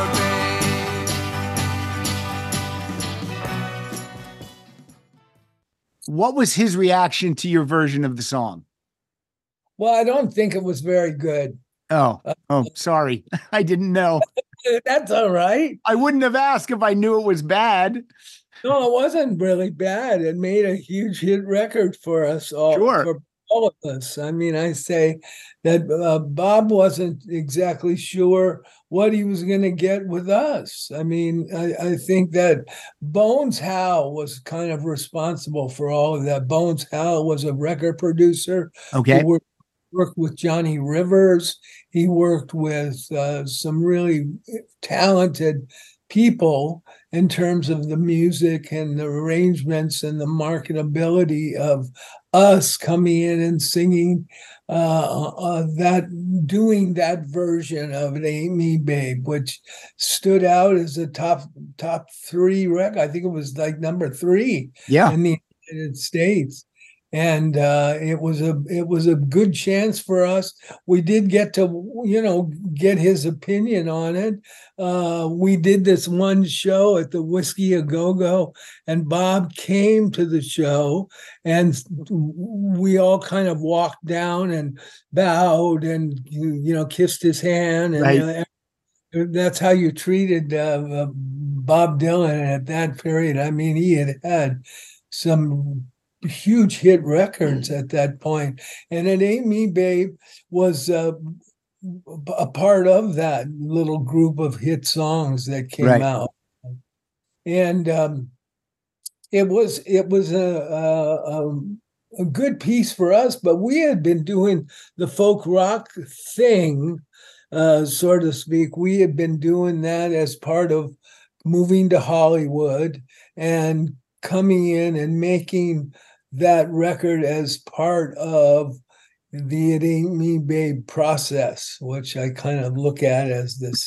babe. What was his reaction to your version of the song? Well, I don't think it was very good. Oh, sorry. I didn't know. That's all right. I wouldn't have asked if I knew it was bad. No, it wasn't really bad. It made a huge hit record for us all. Sure. For all of us. I mean, I say that Bob wasn't exactly sure what he was going to get with us. I mean, I think that Bones Howe was kind of responsible for all of that. Bones Howe was a record producer. Okay. Who worked with Johnny Rivers. He worked with some really talented people in terms of the music and the arrangements and the marketability of us coming in and singing doing that version of It Ain't Me, Babe, which stood out as a top 3 record. I think it was like number 3 in the United States. And it was a good chance for us. We did get to, get his opinion on it. We did this one show at the Whiskey A Go-Go, and Bob came to the show, and we all kind of walked down and bowed and, kissed his hand. And right. That's how you treated Bob Dylan at that period. I mean, he had some huge hit records at that point, and It Ain't Me, Babe was a part of that little group of hit songs that came out, and it was a good piece for us. But we had been doing the folk rock thing, so to speak. We had been doing that as part of moving to Hollywood and coming in and making that record as part of the It Ain't Me, Babe process, which I kind of look at as this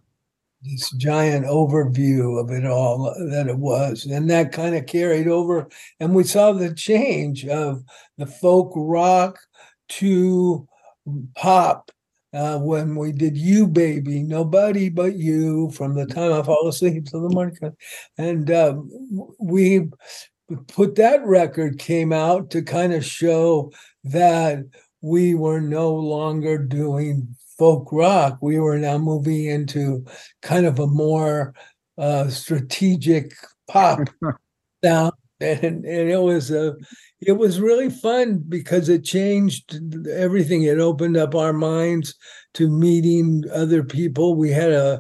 giant overview of it all that it was. And that kind of carried over. And we saw the change of the folk rock to pop when we did You Baby, Nobody But You, From the Time I Fall Asleep to the Morning. And we put that record came out to kind of show that we were no longer doing folk rock. We were now moving into kind of a more strategic pop sound, and it was really fun because it changed everything. It opened up our minds to meeting other people. We had a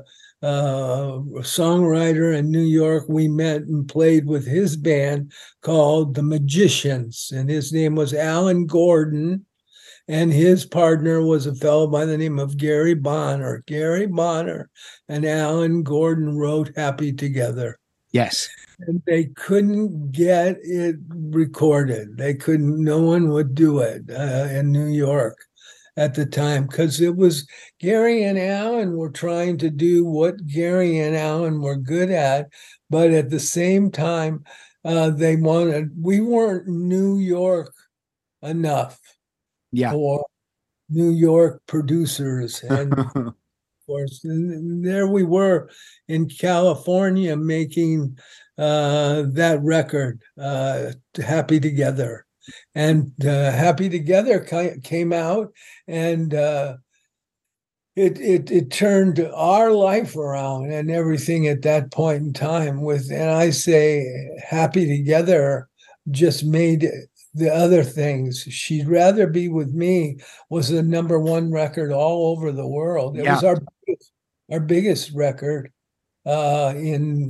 songwriter in New York we met and played with his band called The Magicians, and his name was Alan Gordon, and his partner was a fellow by the name of Gary Bonner. Gary Bonner and Alan Gordon wrote Happy Together. Yes. And they couldn't get it recorded. No one would do it in New York at the time, because it was Gary and Alan were trying to do what Gary and Alan were good at, but at the same time, we weren't New York enough for New York producers. And of course, there we were in California making that record, Happy Together. And Happy Together came out, and it turned our life around and everything at that point in time. And I say Happy Together just made the other things. She'd Rather Be With Me was the #1 record all over the world. It was our biggest record in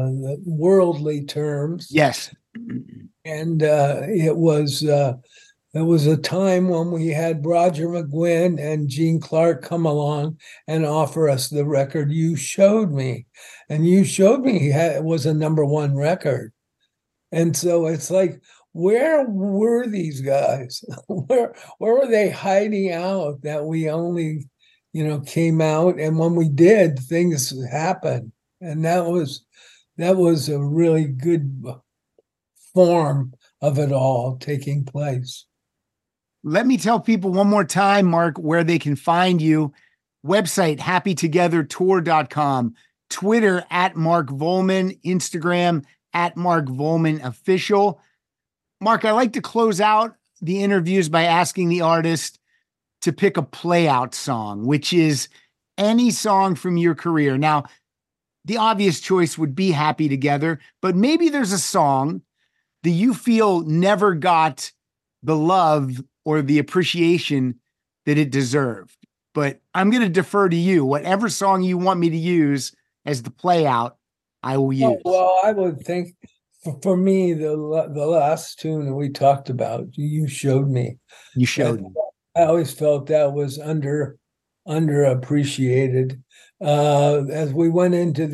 worldly terms. Yes. And it was There was a time when we had Roger McGuinn and Gene Clark come along and offer us the record You Showed Me. And You Showed Me was a #1 record. And so it's like, where were these guys? Where were they hiding out that we only, came out? And when we did, things happened. And that was a really good form of it all taking place. Let me tell people one more time, Mark, where they can find you. Website, happytogethertour.com, Twitter @Mark Volman, Instagram @Mark Volman Official. Mark, I like to close out the interviews by asking the artist to pick a play out song, which is any song from your career. Now, the obvious choice would be Happy Together, but maybe there's a song that you feel never got the love or the appreciation that it deserved. But I'm going to defer to you. Whatever song you want me to use as the play out, I will use. Well, I would think for me, the last tune that we talked about, You Showed Me. You Showed Me. I always felt that was underappreciated. As we went into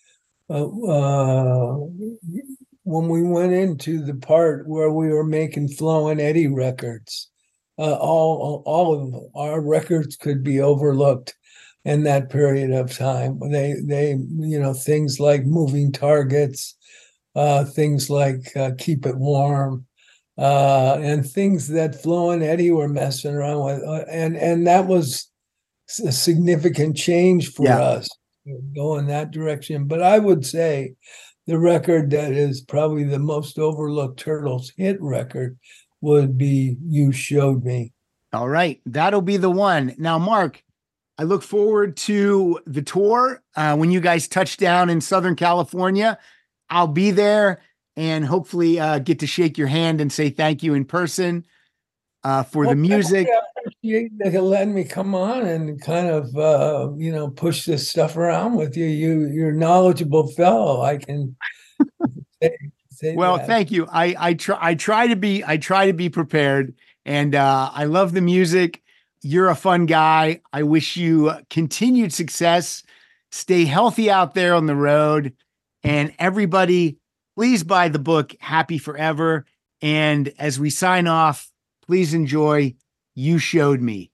when we went into the part where we were making Flo and Eddie records, all of our records could be overlooked in that period of time. They things like Moving Targets, things like Keep It Warm, and things that Flo and Eddie were messing around with, and that was a significant change for us to go in that direction. But I would say the record that is probably the most overlooked Turtles hit record would be You Showed Me. All right. That'll be the one. Now, Mark, I look forward to the tour. When you guys touch down in Southern California, I'll be there and hopefully get to shake your hand and say thank you in person for the music. I appreciate that you're letting me come on and kind of, push this stuff around with you. You're a knowledgeable fellow. I can say well, that. Thank you. I try to be prepared, and I love the music. You're a fun guy. I wish you continued success. Stay healthy out there on the road, and everybody, please buy the book Happy Forever. And as we sign off, please enjoy You Showed Me.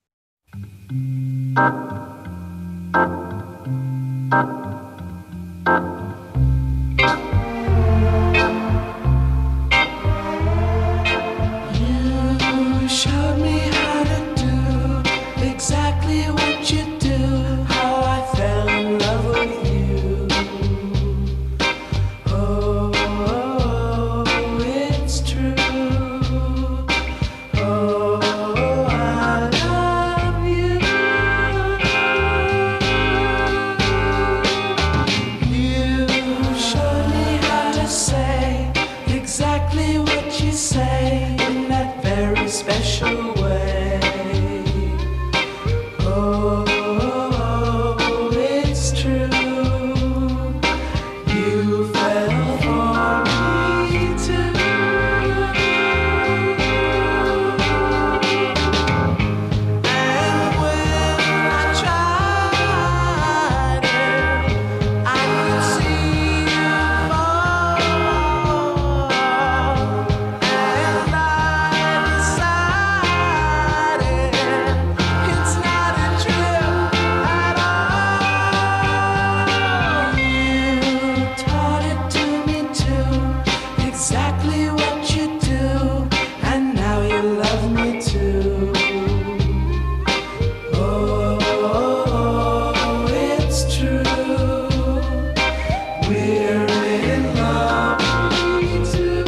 You showed me how to do exactly what you do, how I fell in love with you. Oh, it's true. Oh, I love you. You showed me how to say exactly what you say in that very special way. Oh, it's true. You fell for me too. And when I tried it, I could see you fall. And I decided it's not a trip at all. You taught it to me too, exactly what you do, and now you love me too. Oh, it's true. We're in love, me too.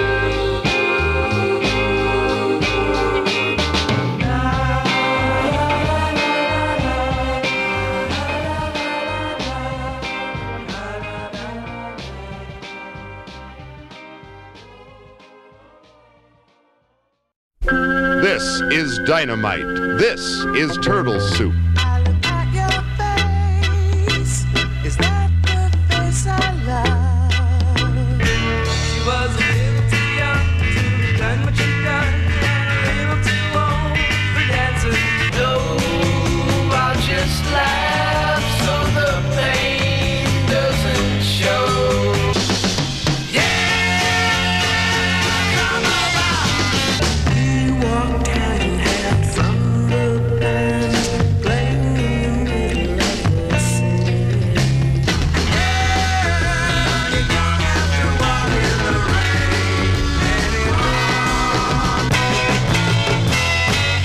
This is Dynamite. This is Turtle Soup. I look at your face. Is that the face I love? She was a little too young to have done what you've done, and a little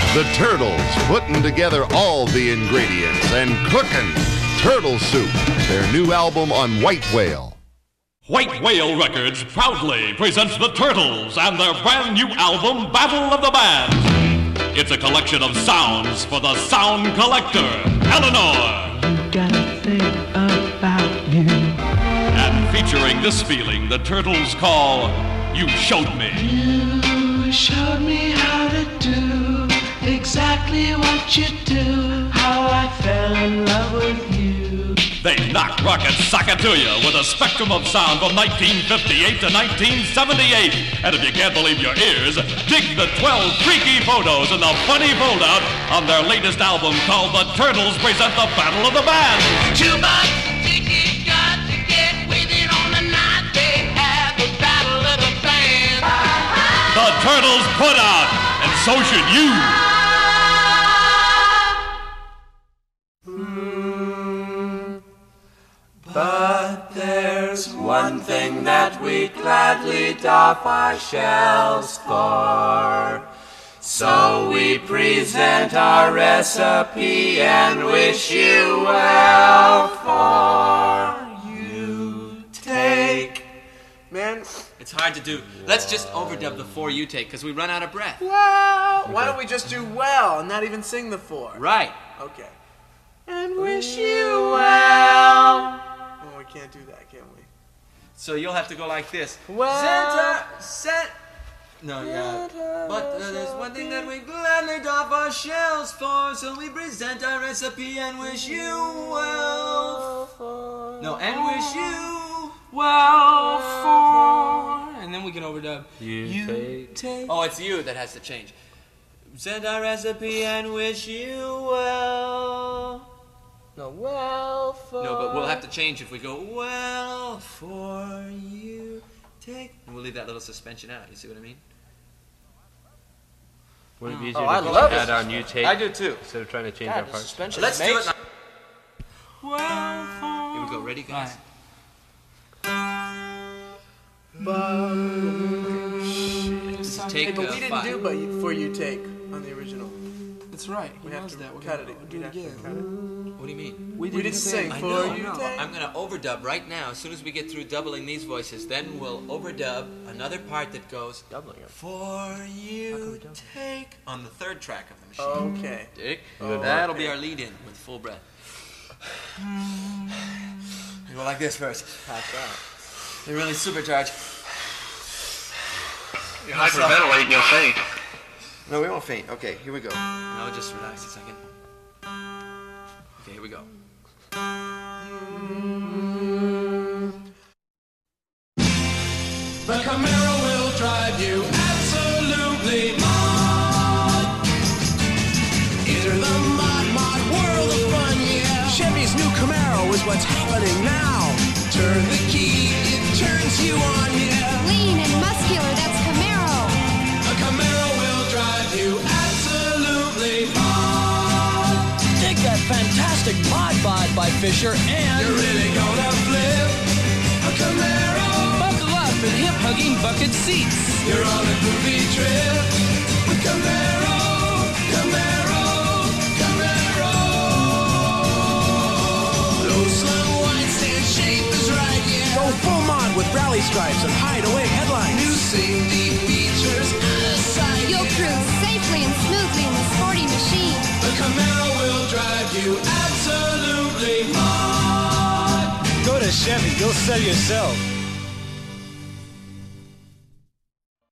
The Turtles, putting together all the ingredients and cooking Turtle Soup, their new album on White Whale. White Whale Records proudly presents the Turtles and their brand new album, Battle of the Bands. It's a collection of sounds for the sound collector, Eleanor. You gotta think about you. And featuring this feeling the Turtles call You Showed Me. You showed me how to do exactly what you do, how I fell in love with you. They knock rock and sock it to you with a spectrum of sound from 1958 to 1978. And if you can't believe your ears, dig the 12 freaky photos in the funny foldout on their latest album called The Turtles Present the Battle of the Bands. Too much ticket got to get with it on the night they have the Battle of the Bands. The Turtles put out, and so should you. But there's one thing that we'd gladly doff our shells for. So we present our recipe and wish you well for you take. Man, it's hard to do. Let's just overdub the 4 you take, because we run out of breath. Well, why don't we just do well and not even sing the 4? Right. Okay. And wish you well. Oh, we can't do that, can we? So you'll have to go like this. Well, No, yeah. But there's one thing that we gladly doff our shells for, so we present our recipe and wish you well for. No, and wish you well for. And then we can overdub. You take. Oh, it's you that has to change. Present our recipe and wish you well. No, well for. No, but we'll have to change if we go well for you take. And we'll leave that little suspension out. You see what I mean? Would it be easier I to love just add it. our new take? I do too. Instead of trying to change God, our the parts. suspension Let's do makes- it now. Well for. Here we go. Ready, guys? This is take Hey, but we didn't 5. do but for you take on the original. That's right. We He have knows to that. We're cut gonna it. do it again. What do you mean? We didn't sing I for know. you take. I'm gonna overdub right now. As soon as we get through doubling these voices, then we'll overdub another part that goes Doubling it. for you take on the 3rd track of the machine. Okay. Dick, Oh, that'll okay. be our lead-in with full breath. We go like this first. Pass out. They really supercharge. You hyperventilate, you'll faint. No, we won't faint. Okay, here we go. Now just relax a second. Okay, here we go. The Camaro will drive you absolutely mad. Enter the mod world of fun, yeah. Chevy's new Camaro is what's happening now. Turn the key, it turns you on, yeah. Lean and muscular, that's Camaro. The Camaro will drive you absolutely mad. Take that fantastic mod bod by Fisher and You're really gonna flip a Camaro. buckle up in hip-hugging bucket seats. You're on a groovy trip with Camaro, Camaro, Camaro. Low slung wide stand shape is right, yeah. Go full mod with rally stripes and hideaway headlights. New safety features out of sight. You'll cruise safely and smoothly in the sporty machine. The Camaro will drive you absolutely mad. Go to Chevy, you'll sell yourself.